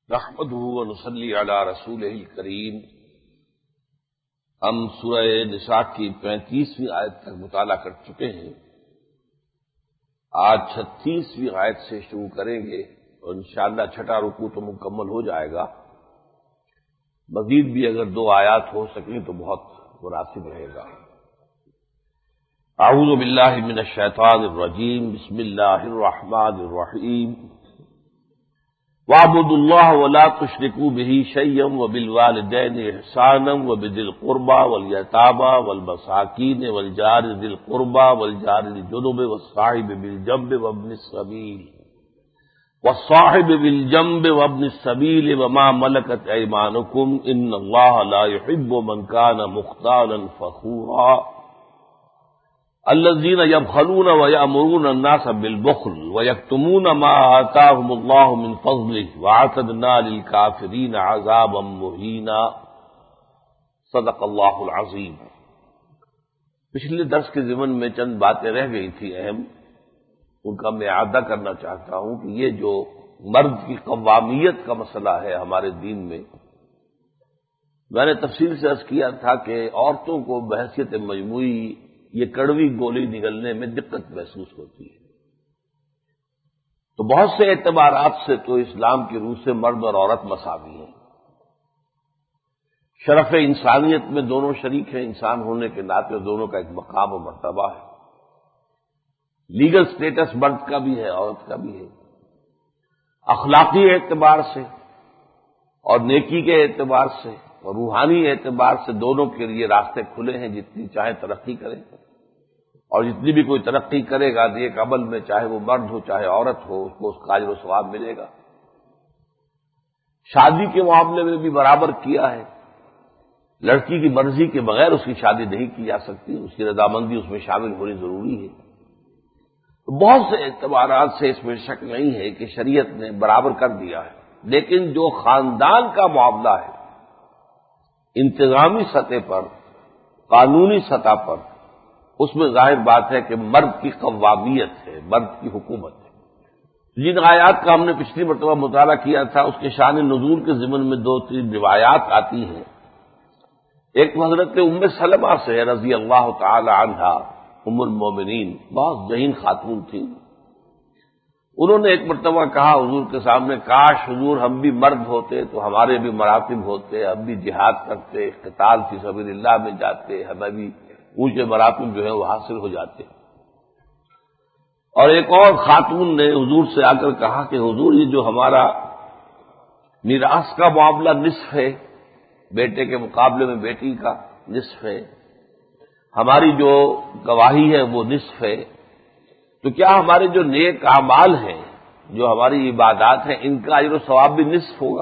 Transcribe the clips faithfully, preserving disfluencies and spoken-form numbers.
نحمدہ ونصلی علی رسولہ الکریم۔ ہم سورہ نساء کی پینتیسویں آیت تک مطالعہ کر چکے ہیں۔ آج چھتیسویں آیت سے شروع کریں گے اور انشاءاللہ چھٹا رکوع تو مکمل ہو جائے گا۔ مزید بھی اگر دو آیات ہو سکیں تو بہت مناسب رہے گا۔ اعوذ باللہ من الشیطان الرجیم، بسم اللہ الرحمن الرحیم۔ وَاعْبُدُوا اللَّهَ وَلَا تُشْرِكُوا بِهِ شَيْئًا وَبِالْوَالِدَيْنِ إِحْسَانًا وَبِذِي الْقُرْبَى وَالْيَتَامَى وَالْمَسَاكِينِ وَالْجَارِ ذِي الْقُرْبَى وَالْجَارِ الْجُنُبِ وَالصَّاحِبِ بِالْجَنبِ وَابْنِ السَّبِيلِ وَالصَّاحِبِ بِالْجَنبِ وَابْنِ السَّبِيلِ وَمَا مَلَكَتْ أَيْمَانُكُمْ إِنَّ اللَّهَ لَا يُحِبُّ مَنْ كَانَ مُخْتَالًا فَخُورًا الذين يبخلون ويأمرون الناس بالبخل ويكتمون ما آتاهم الله من فضله وأعتدنا للكافرين عذابا مهينا۔ صدق اللہ العظیم۔ پچھلے درس کے ضمن میں چند باتیں رہ گئی تھی اہم، ان کا میں اعادہ کرنا چاہتا ہوں کہ یہ جو مرد کی قوامیت کا مسئلہ ہے ہمارے دین میں، میں نے تفصیل سے عرض کیا تھا کہ عورتوں کو بحیثیت مجموعی یہ کڑوی گولی نگلنے میں دقت محسوس ہوتی ہے۔ تو بہت سے اعتبارات سے تو اسلام کی روح سے مرد اور عورت مساوی ہیں، شرف انسانیت میں دونوں شریک ہیں، انسان ہونے کے ناطے دونوں کا ایک مقام و مرتبہ ہے۔ لیگل سٹیٹس مرد کا بھی ہے، عورت کا بھی ہے۔ اخلاقی اعتبار سے اور نیکی کے اعتبار سے اور روحانی اعتبار سے دونوں کے لیے راستے کھلے ہیں، جتنی چاہے ترقی کریں، اور جتنی بھی کوئی ترقی کرے گا نیک عمل میں، چاہے وہ مرد ہو چاہے عورت ہو، اس کو اس کا اجر و ثواب ملے گا۔ شادی کے معاملے میں بھی برابر کیا ہے، لڑکی کی مرضی کے بغیر اس کی شادی نہیں کی جا سکتی، اس کی رضامندی اس میں شامل ہونی ضروری ہے۔ تو بہت سے اعتبارات سے اس میں شک نہیں ہے کہ شریعت نے برابر کر دیا ہے، لیکن جو خاندان کا معاملہ ہے انتظامی سطح پر، قانونی سطح پر، اس میں ظاہر بات ہے کہ مرد کی قوامیت ہے، مرد کی حکومت ہے۔ جن آیات کا ہم نے پچھلی مرتبہ مطالعہ کیا تھا اس کے شان نزول کے ضمن میں دو تین روایات آتی ہیں۔ ایک حضرت ام سلمہ سے رضی اللہ تعالی عنہا، ام المومنین، بہت ذہین خاتون تھی۔ انہوں نے ایک مرتبہ کہا حضور کے سامنے، کاش حضور ہم بھی مرد ہوتے تو ہمارے بھی مراتب ہوتے، ہم بھی جہاد کرتے، قتال فی سبیل اللہ میں جاتے، ہمیں بھی اونچے مراتب جو ہے وہ حاصل ہو جاتے۔ اور ایک اور خاتون نے حضور سے آ کر کہا کہ حضور یہ جو ہمارا میراث کا معاملہ نصف ہے، بیٹے کے مقابلے میں بیٹی کا نصف ہے، ہماری جو گواہی ہے وہ نصف ہے، تو کیا ہمارے جو نیک اعمال ہیں، جو ہماری عبادات ہیں، ان کا اجر و ثواب بھی نصف ہوگا؟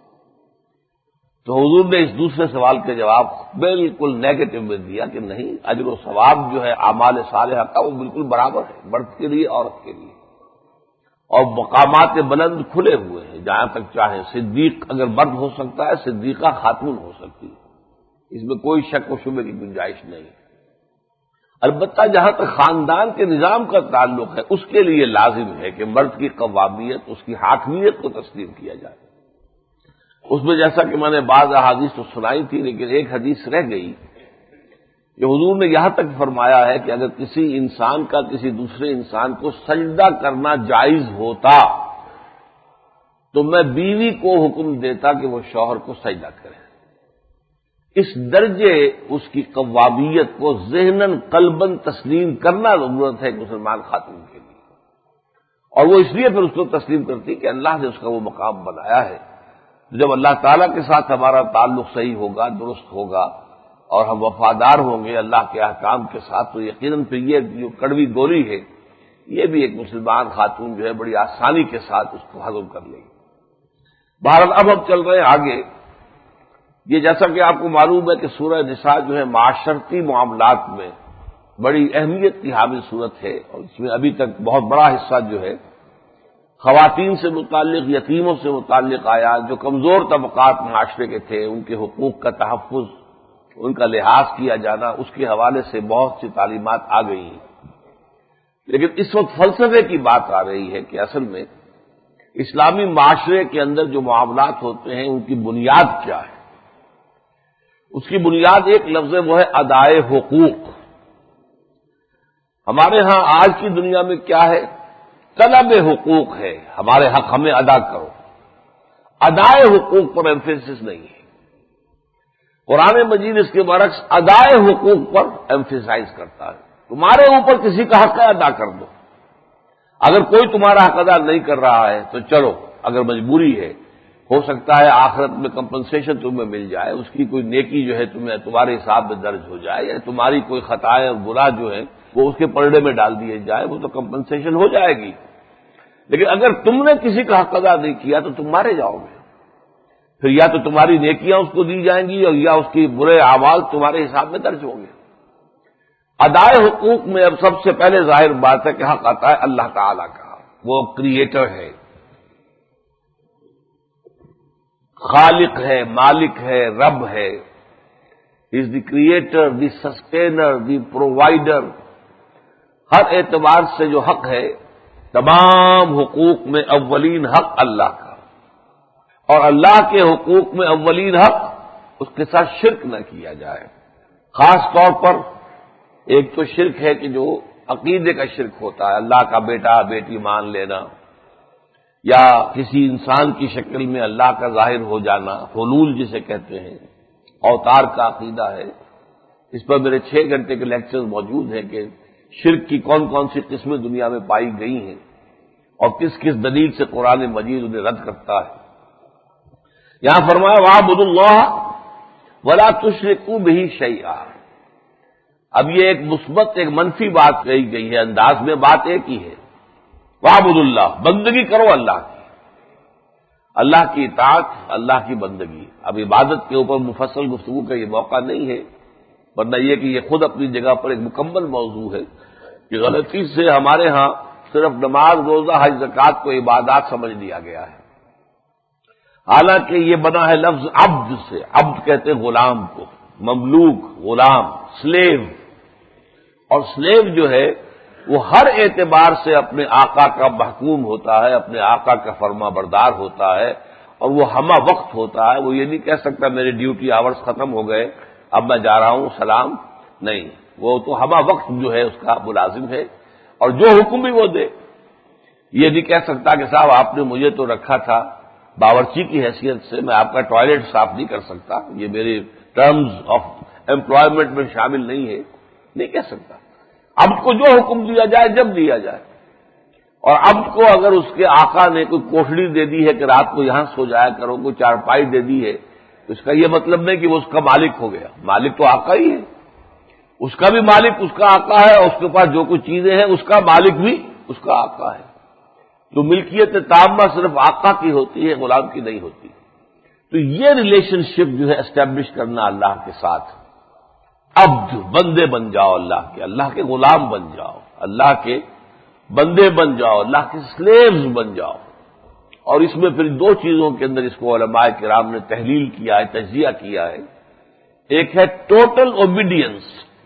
تو حضور نے اس دوسرے سوال کے جواب بالکل نیگیٹو میں دیا کہ نہیں، اجر و ثواب جو ہے اعمال صالحہ کا وہ بالکل برابر ہے، مرد کے لیے عورت کے لیے، اور مقامات بلند کھلے ہوئے ہیں، جہاں تک چاہے صدیق اگر مرد ہو سکتا ہے، صدیقہ خاتون ہو سکتی ہے، اس میں کوئی شک و شبہ کی گنجائش نہیں۔ البتہ جہاں تک خاندان کے نظام کا تعلق ہے، اس کے لیے لازم ہے کہ مرد کی قوامیت، اس کی حاکمیت کو تسلیم کیا جائے۔ اس میں جیسا کہ میں نے بعض احادیث تو سنائی تھی، لیکن ایک حدیث رہ گئی کہ حضور نے یہاں تک فرمایا ہے کہ اگر کسی انسان کا کسی دوسرے انسان کو سجدہ کرنا جائز ہوتا تو میں بیوی کو حکم دیتا کہ وہ شوہر کو سجدہ کرے۔ اس درجے اس کی قوامیت کو ذہناً قلباً تسلیم کرنا ضرورت ہے ایک مسلمان خاتون کے لیے، اور وہ اس لیے پھر اس کو تسلیم کرتی کہ اللہ نے اس کا وہ مقام بنایا ہے۔ جب اللہ تعالیٰ کے ساتھ ہمارا تعلق صحیح ہوگا، درست ہوگا، اور ہم وفادار ہوں گے اللہ کے احکام کے ساتھ، تو یقیناً پھر یہ جو کڑوی گولی ہے یہ بھی ایک مسلمان خاتون جو ہے بڑی آسانی کے ساتھ اس کو ہضم کر لے گی۔ بہرحال اب ہم چل رہے ہیں آگے۔ یہ جیسا کہ آپ کو معلوم ہے کہ سورہ نساء جو ہے معاشرتی معاملات میں بڑی اہمیت کی حامل صورت ہے، اور اس میں ابھی تک بہت بڑا حصہ جو ہے خواتین سے متعلق، یتیموں سے متعلق آیا، جو کمزور طبقات معاشرے کے تھے ان کے حقوق کا تحفظ، ان کا لحاظ کیا جانا، اس کے حوالے سے بہت سی تعلیمات آ گئی ہیں۔ لیکن اس وقت فلسفے کی بات آ رہی ہے کہ اصل میں اسلامی معاشرے کے اندر جو معاملات ہوتے ہیں ان کی بنیاد کیا ہے؟ اس کی بنیاد ایک لفظ ہے، وہ ہے ادائے حقوق۔ ہمارے ہاں آج کی دنیا میں کیا ہے؟ طلب حقوق ہے، ہمارے حق ہمیں ادا کرو، ادائے حقوق پر ایمفیسس نہیں ہے۔ قرآن مجید اس کے برعکس ادائے حقوق پر ایمفیسائز کرتا ہے، تمہارے اوپر کسی کا حق ہے ادا کر دو، اگر کوئی تمہارا حق ادا نہیں کر رہا ہے تو چلو، اگر مجبوری ہے، ہو سکتا ہے آخرت میں کمپنسیشن تمہیں مل جائے، اس کی کوئی نیکی جو ہے تمہیں تمہارے حساب میں درج ہو جائے، یا تمہاری کوئی خطائیں اور گناہ جو ہے وہ اس کے پردے میں ڈال دیے جائے، وہ تو کمپنسیشن ہو جائے گی۔ لیکن اگر تم نے کسی کا حق ادا نہیں کیا تو تم مارے جاؤ گے، پھر یا تو تمہاری نیکیاں اس کو دی جائیں گی اور یا اس کی برے اعمال تمہارے حساب میں درج ہوں گے۔ ادائے حقوق میں اب سب سے پہلے ظاہر بات ہے کہ حق آتا ہے اللہ تعالی کا، وہ کریٹر ہے، خالق ہے، مالک ہے، رب ہے، is the creator, the sustainer, the provider. ہر اعتبار سے جو حق ہے، تمام حقوق میں اولین حق اللہ کا، اور اللہ کے حقوق میں اولین حق اس کے ساتھ شرک نہ کیا جائے۔ خاص طور پر ایک تو شرک ہے کہ جو عقیدے کا شرک ہوتا ہے، اللہ کا بیٹا بیٹی مان لینا، یا کسی انسان کی شکل میں اللہ کا ظاہر ہو جانا، حلول جسے کہتے ہیں، اوتار کا عقیدہ ہے۔ اس پر میرے چھ گھنٹے کے لیکچر موجود ہیں کہ شرک کی کون کون سی قسمیں دنیا میں پائی گئی ہیں اور کس کس دلیل سے قرآن مجید انہیں رد کرتا ہے۔ یہاں فرمایا وَاعْبُدُوا اللَّهَ وَلَا تُشْرِكُوا بِهِ شَيْئًا۔ اب یہ ایک مثبت ایک منفی بات کہی گئی ہے، انداز میں بات ایک ہی ہے، وَاعْبُدُوا اللَّهَ، بندگی کرو اللہ کی، اللہ کی اطاعت، اللہ کی بندگی۔ اب عبادت کے اوپر مفصل گفتگو کا یہ موقع نہیں ہے، ورنہ یہ کہ یہ خود اپنی جگہ پر ایک مکمل موضوع ہے کہ غلطی سے ہمارے ہاں صرف نماز، روزہ، حج، زکوٰۃ کو عبادات سمجھ لیا گیا ہے، حالانکہ یہ بنا ہے لفظ عبد سے۔ عبد کہتے ہیں غلام کو، مملوک، غلام، سلیو، اور سلیو جو ہے وہ ہر اعتبار سے اپنے آقا کا محکوم ہوتا ہے، اپنے آقا کا فرما بردار ہوتا ہے، اور وہ ہمہ وقت ہوتا ہے۔ وہ یہ نہیں کہہ سکتا میرے ڈیوٹی آورز ختم ہو گئے اب میں جا رہا ہوں، سلام، نہیں، وہ تو ہمہ وقت جو ہے اس کا ملازم ہے، اور جو حکم بھی وہ دے۔ یہ نہیں کہہ سکتا کہ صاحب آپ نے مجھے تو رکھا تھا باورچی کی حیثیت سے، میں آپ کا ٹوائلٹ صاف نہیں کر سکتا، یہ میرے ٹرمز آف امپلائمنٹ میں شامل نہیں ہے، نہیں کہہ سکتا۔ عبد کو جو حکم دیا جائے جب دیا جائے، اور عبد کو اگر اس کے آقا نے کوئی کوٹڑی دے دی ہے کہ رات کو یہاں سو جایا کرو، کوئی چارپائی دے دی ہے، تو اس کا یہ مطلب نہیں کہ وہ اس کا مالک ہو گیا، مالک تو آقا ہی ہے، اس کا بھی مالک اس کا آقا ہے، اور اس کے پاس جو کچھ چیزیں ہیں اس کا مالک بھی اس کا آقا ہے۔ جو ملکیت تامہ صرف آقا کی ہوتی ہے، غلام کی نہیں ہوتی۔ تو یہ ریلیشن شپ جو ہے اسٹیبلش کرنا اللہ کے ساتھ، عبد، بندے بن جاؤ اللہ کے، اللہ کے غلام بن جاؤ، اللہ کے بندے بن جاؤ، اللہ کے سلیوز بن جاؤ۔ اور اس میں پھر دو چیزوں کے اندر اس کو علماء کرام نے تحلیل کیا ہے، تجزیہ کیا ہے۔ ایک ہے ٹوٹل اوبیڈینس،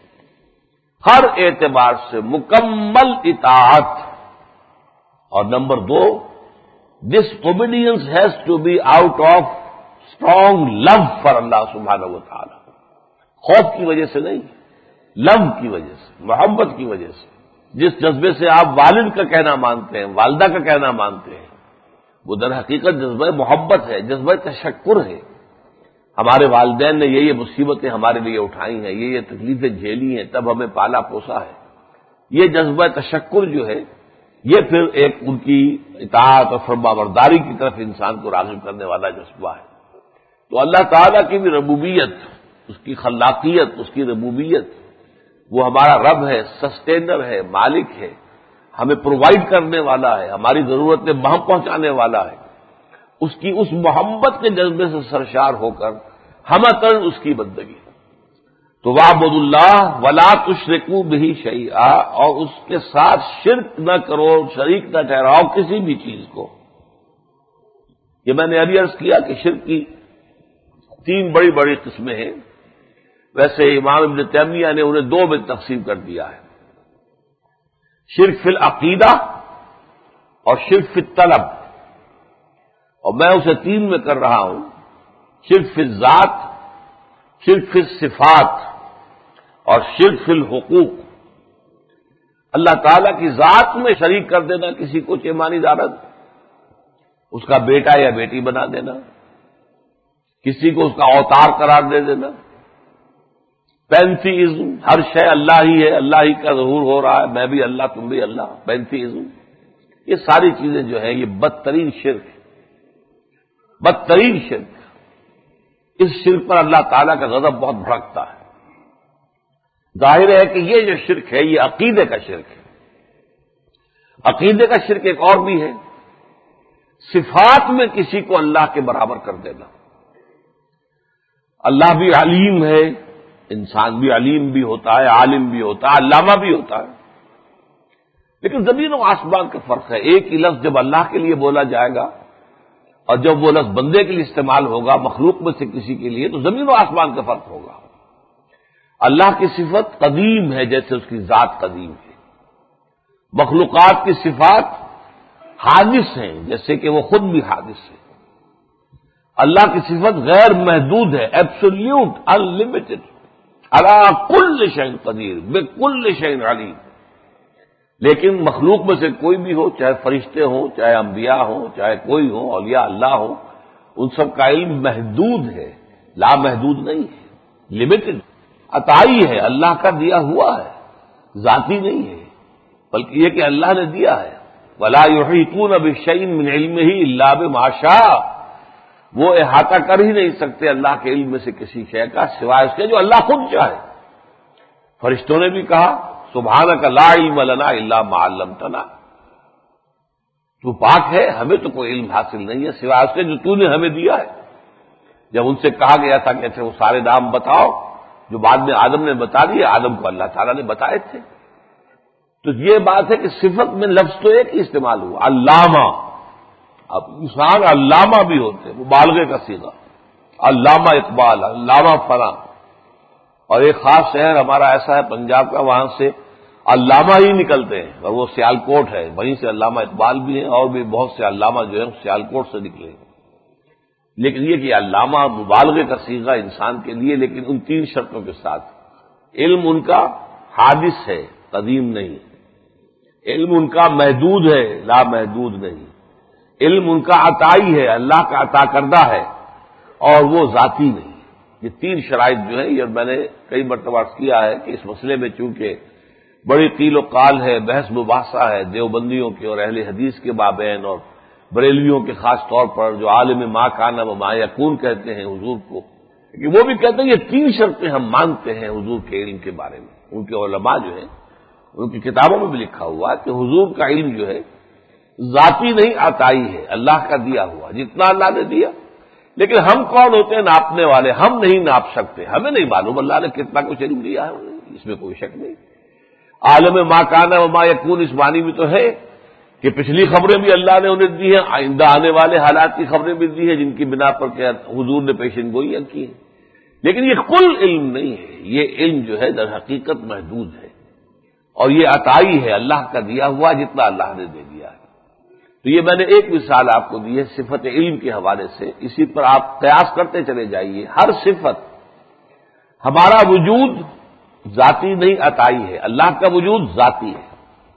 ہر اعتبار سے مکمل اطاعت، اور نمبر دو، this obedience has to be out of strong love for Allah سبحانہ و تعالی، خوف کی وجہ سے نہیں، لو کی وجہ سے، محبت کی وجہ سے۔ جس جذبے سے آپ والد کا کہنا مانتے ہیں، والدہ کا کہنا مانتے ہیں، وہ در حقیقت جذبہ محبت ہے، جذبہ تشکر ہے۔ ہمارے والدین نے یہ یہ مصیبتیں ہمارے لیے اٹھائی ہیں، یہ یہ تکلیفیں جھیلی ہیں، تب ہمیں پالا پوسا ہے۔ یہ جذبہ تشکر جو ہے، یہ پھر ایک ان کی اطاعت اور فرمانبرداری کی طرف انسان کو راغب کرنے والا جذبہ ہے۔ تو اللہ تعالیٰ کی بھی ربوبیت، اس کی خلاقیت، اس کی ربوبیت، وہ ہمارا رب ہے، سسٹینر ہے، مالک ہے، ہمیں پرووائڈ کرنے والا ہے، ہماری ضرورتیں بہم پہنچانے والا ہے، اس کی اس محبت کے جذبے سے سرشار ہو کر ہمتاً اس کی بندگی۔ تو وَاعْبُدُوا اللَّهَ وَلَا تُشْرِكُوا بِهِ شَيْئًا، اور اس کے ساتھ شرک نہ کرو، شریک نہ ٹھہراؤ کسی بھی چیز کو۔ یہ میں نے ابھی عرض کیا کہ شرک کی تین بڑی بڑی قسمیں ہیں، ویسے امام ابن تیمیہ نے انہیں دو میں تقسیم کر دیا ہے، شرک فی العقیدہ اور شرک فی الطلب۔ اور میں اسے تین میں کر رہا ہوں، شرک فی الذات، شرک فی الصفات اور شرک فی الحقوق۔ اللہ تعالی کی ذات میں شریک کر دینا کسی کو چیمانی دارد، اس کا بیٹا یا بیٹی بنا دینا، کسی کو اس کا اوتار قرار دے دینا، پینتھیزم، ہر شے اللہ ہی ہے، اللہ ہی کا ظہور ہو رہا ہے، میں بھی اللہ تم بھی اللہ، پینتھیزم، یہ ساری چیزیں جو ہیں یہ بدترین شرک ہے، بدترین شرک۔ اس شرک پر اللہ تعالیٰ کا غضب بہت بھڑکتا ہے۔ ظاہر ہے کہ یہ جو شرک ہے یہ عقیدے کا شرک ہے۔ عقیدے کا شرک ایک اور بھی ہے، صفات میں کسی کو اللہ کے برابر کر دینا۔ اللہ بھی علیم ہے، انسان بھی علیم بھی ہوتا ہے، عالم بھی ہوتا ہے، علامہ بھی ہوتا ہے، لیکن زمین و آسمان کا فرق ہے۔ ایک ہی لفظ جب اللہ کے لیے بولا جائے گا اور جب وہ لفظ بندے کے لیے استعمال ہوگا، مخلوق میں سے کسی کے لیے، تو زمین و آسمان کا فرق ہوگا۔ اللہ کی صفت قدیم ہے جیسے اس کی ذات قدیم ہے، مخلوقات کی صفات حادث ہیں جیسے کہ وہ خود بھی حادث ہے۔ اللہ کی صفت غیر محدود ہے، ایبسولوٹ، ان لمیٹڈ، علی کل شیء قدیر، بکل شیء علیم۔ لیکن مخلوق میں سے کوئی بھی ہو، چاہے فرشتے ہوں، چاہے انبیاء ہوں، چاہے کوئی ہو، اولیاء اللہ ہو، ان سب کا علم محدود ہے، لامحدود نہیں ہے، لمیٹڈ، عطائی ہے، اللہ کا دیا ہوا ہے، ذاتی نہیں ہے، بلکہ یہ کہ اللہ نے دیا ہے۔ وَلَا يُحِيطُونَ بِشَيْءٍ مِّنْ عِلْمِهِ إِلَّا بِمَا شَاءَ، وہ احاطہ کر ہی نہیں سکتے اللہ کے علم میں سے کسی شے کا سوائے اس کے جو اللہ خود چاہے۔ فرشتوں نے بھی کہا سبحانک لا علم لنا الا ما علمتنا، تو پاک ہے، ہمیں تو کوئی علم حاصل نہیں ہے سوائے اس کے جو تو نے ہمیں دیا ہے۔ جب ان سے کہا گیا تھا کہ اچھا وہ سارے نام بتاؤ جو بعد میں آدم نے بتا دیے، آدم کو اللہ تعالیٰ نے بتائے تھے، تو یہ بات ہے کہ صفت میں لفظ تو ایک ہی استعمال ہوا، علامہ۔ اب انسان علامہ بھی ہوتے ہیں، مبالغے کا صیغہ، علامہ اقبال، علامہ فلاں۔ اور ایک خاص شہر ہمارا ایسا ہے پنجاب کا، وہاں سے علامہ ہی نکلتے ہیں، اور وہ سیالکوٹ ہے، وہیں سے علامہ اقبال بھی ہیں، اور بھی بہت سے علامہ جو ہیں سیالکوٹ سے نکلے ہیں۔ لیکن یہ کہ علامہ مبالغے کا صیغہ انسان کے لیے، لیکن ان تین شرطوں کے ساتھ، علم ان کا حادث ہے، قدیم نہیں، علم ان کا محدود ہے، لا محدود نہیں، علم ان کا عطائی ہے، اللہ کا عطا کردہ ہے، اور وہ ذاتی نہیں۔ یہ تین شرائط جو ہیں، یہ میں نے کئی مرتبہ کیا ہے کہ اس مسئلے میں چونکہ بڑی قیل و قال ہے، بحث مباحثہ ہے دیوبندیوں کے اور اہل حدیث کے مابین، اور بریلویوں کے خاص طور پر جو عالم ما کان و ما یکون کہتے ہیں حضور کو، کہ وہ بھی کہتے ہیں یہ تین شرطیں ہم مانتے ہیں حضور کے علم کے بارے میں۔ ان کے علماء جو ہیں ان کی کتابوں میں بھی لکھا ہوا کہ حضور کا علم جو ہے ذاتی نہیں، عطائی ہے، اللہ کا دیا ہوا، جتنا اللہ نے دیا۔ لیکن ہم کون ہوتے ہیں ناپنے والے؟ ہم نہیں ناپ سکتے، ہمیں نہیں معلوم اللہ نے کتنا کچھ علم دیا ہے، اس میں کوئی شک نہیں۔ عالم ما کان و ما یکون اس معنی بھی تو ہے کہ پچھلی خبریں بھی اللہ نے انہیں دی ہیں، آئندہ آنے والے حالات کی خبریں بھی دی ہیں، جن کی بنا پر کہ حضور نے پیشن گوئیاں کی ہیں۔ لیکن یہ کل علم نہیں ہے، یہ علم جو ہے در حقیقت محدود ہے، اور یہ عطائی ہے، اللہ کا دیا ہوا جتنا اللہ نے دے دیا ہے۔ تو یہ میں نے ایک مثال آپ کو دی ہے صفت علم کے حوالے سے، اسی پر آپ قیاس کرتے چلے جائیے۔ ہر صفت، ہمارا وجود ذاتی نہیں عطائی ہے، اللہ کا وجود ذاتی ہے،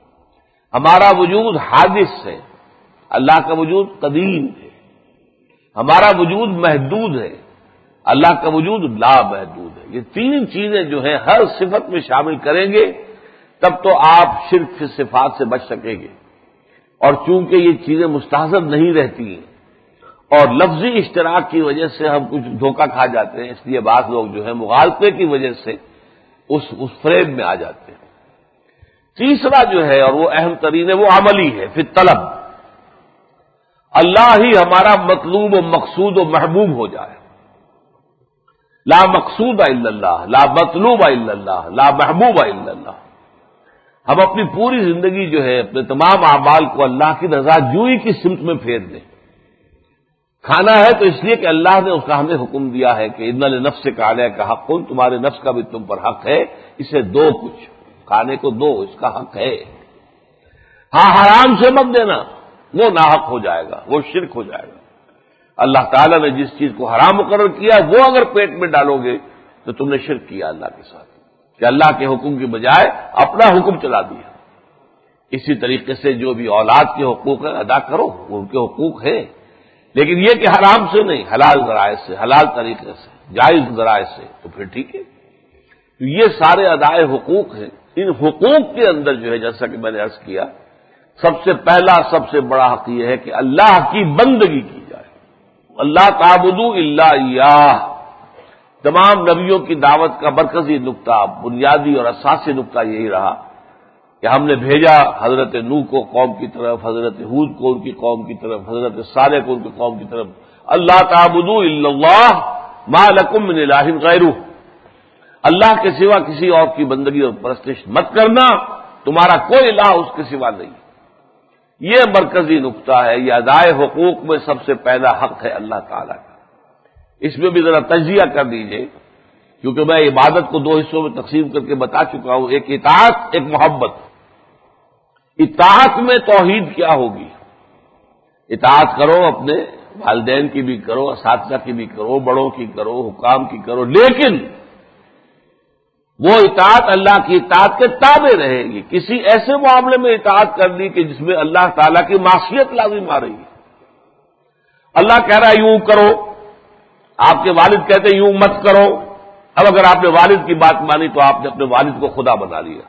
ہمارا وجود حادث ہے، اللہ کا وجود قدیم ہے، ہمارا وجود محدود ہے، اللہ کا وجود لا محدود ہے۔ یہ تین چیزیں جو ہیں ہر صفت میں شامل کریں گے تب تو آپ شرک فی صفات سے بچ سکیں گے۔ اور چونکہ یہ چیزیں مستحضر نہیں رہتی ہیں اور لفظی اشتراک کی وجہ سے ہم کچھ دھوکہ کھا جاتے ہیں، اس لیے بعض لوگ جو ہے مغالطے کی وجہ سے اس اس فریب میں آ جاتے ہیں۔ تیسرا جو ہے اور وہ اہم ترین ہے، وہ عملی ہے، فی طلب، اللہ ہی ہمارا مطلوب و مقصود و محبوب ہو جائے۔ لا مقصود الا اللہ، لا مطلوب الا اللہ، لا محبوب الا اللہ۔ ہم اپنی پوری زندگی جو ہے اپنے تمام اعمال کو اللہ کی رضا جوئی کی سمت میں پھیر دیں۔ کھانا ہے تو اس لیے کہ اللہ نے اس کا ہمیں حکم دیا ہے کہ ان لنفسک علیک حق، تمہارے نفس کا بھی تم پر حق ہے، اسے دو، کچھ کھانے کو دو، اس کا حق ہے۔ ہاں حرام سے مت دینا، وہ ناحق ہو جائے گا، وہ شرک ہو جائے گا۔ اللہ تعالیٰ نے جس چیز کو حرام مقرر کیا وہ اگر پیٹ میں ڈالو گے تو تم نے شرک کیا اللہ کے ساتھ، کہ اللہ کے حکم کی بجائے اپنا حکم چلا دیا۔ اسی طریقے سے جو بھی اولاد کے حقوق ہیں ادا کرو، وہ ان کے حقوق ہیں، لیکن یہ کہ حرام سے نہیں، حلال ذرائع سے، حلال طریقے سے، جائز ذرائع سے، تو پھر ٹھیک ہے۔ تو یہ سارے ادائے حقوق ہیں۔ ان حقوق کے اندر جو ہے جیسا کہ میں نے عرض کیا، سب سے پہلا سب سے بڑا حق یہ ہے کہ اللہ کی بندگی کی جائے، اللہ تعبدوا الا اياه۔ تمام نبیوں کی دعوت کا مرکزی نقطہ، بنیادی اور اساسی نقطہ یہی رہا کہ ہم نے بھیجا حضرت نوح کو قوم کی طرف، حضرت ہود کو ان کی قوم کی طرف، حضرت صالح کو ان کی قوم کی طرف، اللہ تعبدوا الا الله ما لكم من اله غیرہ، اللہ کے سوا کسی اور کی بندگی اور پرستش مت کرنا، تمہارا کوئی الہ اس کے سوا نہیں۔ یہ مرکزی نقطہ ہے، یہ ادائے حقوق میں سب سے پہلا حق ہے اللہ تعالیٰ کا۔ اس میں بھی ذرا تجزیہ کر دیجئے، کیونکہ میں عبادت کو دو حصوں میں تقسیم کر کے بتا چکا ہوں، ایک اطاعت، ایک محبت۔ اطاعت میں توحید کیا ہوگی؟ اطاعت کرو، اپنے والدین کی بھی کرو، اساتذہ کی بھی کرو، بڑوں کی کرو، حکام کی کرو، لیکن وہ اطاعت اللہ کی اطاعت کے تابع رہے گی۔ کسی ایسے معاملے میں اطاعت کر لی کہ جس میں اللہ تعالیٰ کی معصیت لازم آ رہی ہے، اللہ کہہ رہا ہے یوں کرو، آپ کے والد کہتے ہیں یوں مت کرو، اب اگر آپ نے والد کی بات مانی تو آپ نے اپنے والد کو خدا بنا لیا۔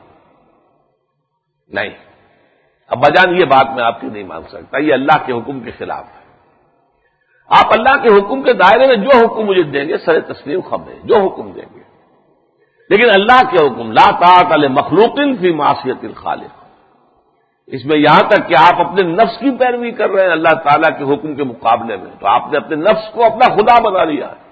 نہیں، ابا جان یہ بات میں آپ کی نہیں مان سکتا، یہ اللہ کے حکم کے خلاف ہے۔ آپ اللہ کے حکم کے دائرے میں جو حکم مجھے دیں گے سر تسلیم خم ہے، جو حکم دیں گے، لیکن اللہ کے حکم لا طاعت لمخلوق فی معصیت الخالق، اس میں یہاں تک کہ آپ اپنے نفس کی پیروی کر رہے ہیں اللہ تعالیٰ کے حکم کے مقابلے میں، تو آپ نے اپنے نفس کو اپنا خدا بنا لیا ہے۔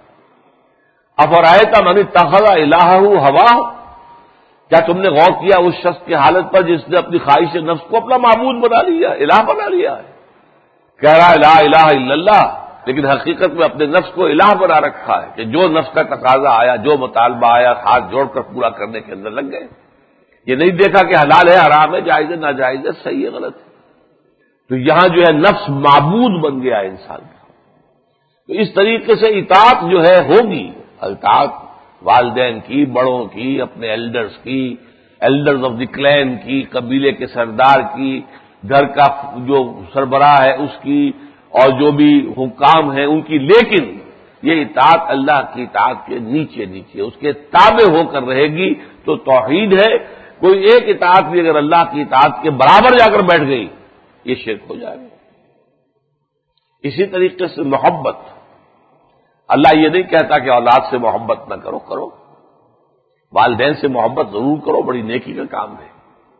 افرأیت من اتخذ الہہ ہواہ، کیا تم نے غور کیا اس شخص کی حالت پر جس نے اپنی خواہش نفس کو اپنا معبود بنا لیا، الہ بنا لیا ہے؟ کہہ رہا ہے لا الہ الا اللہ، لیکن حقیقت میں اپنے نفس کو الہ بنا رکھا ہے کہ جو نفس کا تقاضا آیا، جو مطالبہ آیا، ہاتھ جوڑ کر پورا کرنے کے اندر لگ گئے۔ یہ نہیں دیکھا کہ حلال ہے، حرام ہے، جائز ہے، ناجائز ہے، صحیح ہے، غلط ہے۔ تو یہاں جو ہے نفس معبود بن گیا ہے انسان کا۔ تو اس طریقے سے اطاعت جو ہے ہوگی، اطاعت والدین کی، بڑوں کی، اپنے ایلڈرز کی، ایلڈرز آف دی کلین کی، قبیلے کے سردار کی، گھر کا جو سربراہ ہے اس کی، اور جو بھی حکام ہیں ان کی، لیکن یہ اطاعت اللہ کی اطاعت کے نیچے نیچے اس کے تابع ہو کر رہے گی، تو توحید ہے۔ کوئی ایک اطاعت بھی اگر اللہ کی اطاعت کے برابر جا کر بیٹھ گئی یہ شرک ہو جائے گا۔ اسی طریقے سے محبت، اللہ یہ نہیں کہتا کہ اولاد سے محبت نہ کرو، کرو، والدین سے محبت ضرور کرو، بڑی نیکی کا کام ہے،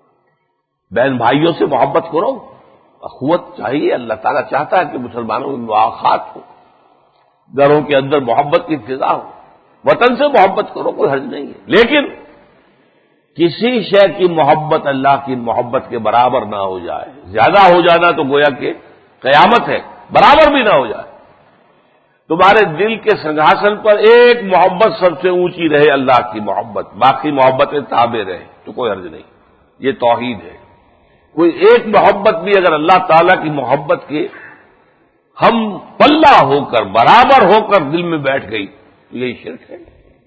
بہن بھائیوں سے محبت کرو، اخوت چاہیے، اللہ تعالیٰ چاہتا ہے کہ مسلمانوں میں مواخات ہو، گھروں کے اندر محبت کی فضا ہو، وطن سے محبت کرو، کوئی حرج نہیں ہے، لیکن کسی شے کی محبت اللہ کی محبت کے برابر نہ ہو جائے۔ زیادہ ہو جانا تو گویا کہ قیامت ہے، برابر بھی نہ ہو جائے۔ تمہارے دل کے سنگھاسن پر ایک محبت سب سے اونچی رہے، اللہ کی محبت، باقی محبتیں تابع رہے تو کوئی حرج نہیں، یہ توحید ہے۔ کوئی ایک محبت بھی اگر اللہ تعالیٰ کی محبت کے ہم پلہ ہو کر، برابر ہو کر دل میں بیٹھ گئی تو یہی شرک ہے۔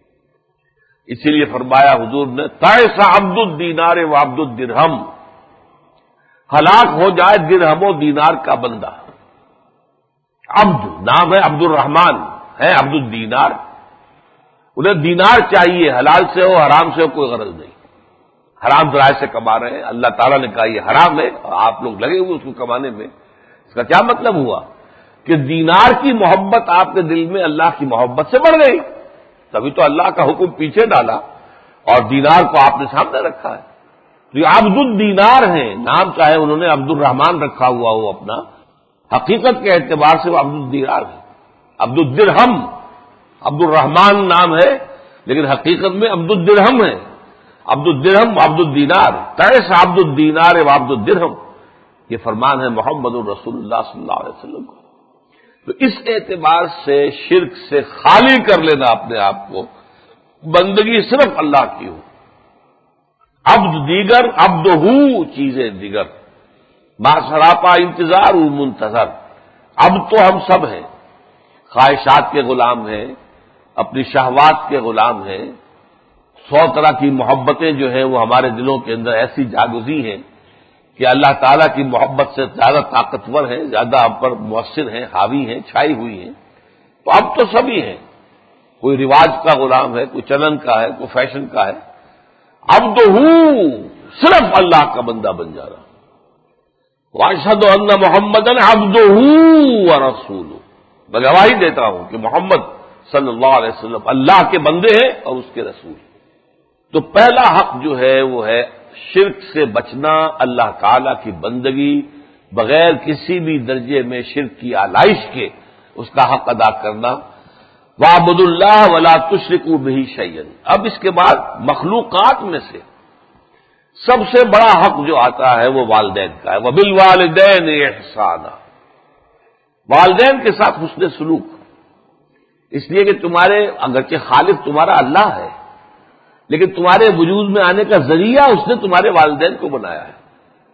اسی لیے فرمایا حضور نے تعس عبد الدینار و عبد الدرہم، ہلاک ہو جائے درہم و دینار کا بندہ۔ عبد نام ہے عبد الرحمان، ہے عبد الدینار، انہیں دینار چاہیے، حلال سے ہو حرام سے ہو کوئی غرض نہیں، حرام ذرائع سے کما رہے ہیں، اللہ تعالیٰ نے کہا یہ حرام ہے اور آپ لوگ لگے ہوئے اس کو کمانے میں۔ اس کا کیا مطلب ہوا کہ دینار کی محبت آپ کے دل میں اللہ کی محبت سے بڑھ گئی، تبھی تو اللہ کا حکم پیچھے ڈالا اور دینار کو آپ نے سامنے رکھا ہے۔ تو یہ عبد الدینار ہیں، نام چاہے انہوں نے عبد الرحمان رکھا ہوا ہو اپنا، حقیقت کے اعتبار سے وہ عبد الدینار ہے۔ عبد الدرہم، عبد الرحمان نام ہے لیکن حقیقت میں عبد الدرہم ہے۔ عبد الدرہم عبد الدینار، تعس عبد الدینار و عبد الدرہم، یہ فرمان ہے محمد الرسول اللہ صلی اللہ علیہ وسلم کو۔ تو اس اعتبار سے شرک سے خالی کر لینا اپنے آپ کو، بندگی صرف اللہ کی ہو، عبد دیگر، عبد ہو چیزیں دیگر، ما سراپا انتظار و منتظر، اب تو ہم سب ہیں، خواہشات کے غلام ہیں، اپنی شہوات کے غلام ہیں، سو طرح کی محبتیں جو ہیں وہ ہمارے دلوں کے اندر ایسی جاگزی ہیں کہ اللہ تعالیٰ کی محبت سے زیادہ طاقتور ہیں، زیادہ ہم پر مؤثر ہیں، حاوی ہیں، چھائی ہوئی ہیں. تو اب تو سبھی ہیں، کوئی رواج کا غلام ہے، کوئی چلن کا ہے، کوئی فیشن کا ہے. اب تو ہوں صرف اللہ کا بندہ بن جا رہا. واشہد ان محمدن عبدہ ورسولہ، میں گواہی دیتا ہوں کہ محمد صلی اللہ علیہ وسلم اللہ کے بندے ہیں اور اس کے رسول. تو پہلا حق جو ہے وہ ہے شرک سے بچنا، اللہ تعالی کی بندگی بغیر کسی بھی درجے میں شرک کی آلائش کے اس کا حق ادا کرنا. وَاعْبُدُوا اللَّهَ وَلَا تُشْرِكُوا بِهِ شَيْئًا. اب اس کے بعد مخلوقات میں سے سب سے بڑا حق جو آتا ہے وہ والدین کا ہے. وَبِالْوَالِدَيْنِ إِحْسَانًا، والدین کے ساتھ حسن سلوک. اس لیے کہ تمہارے اگرچہ خالق تمہارا اللہ ہے، لیکن تمہارے وجود میں آنے کا ذریعہ اس نے تمہارے والدین کو بنایا ہے.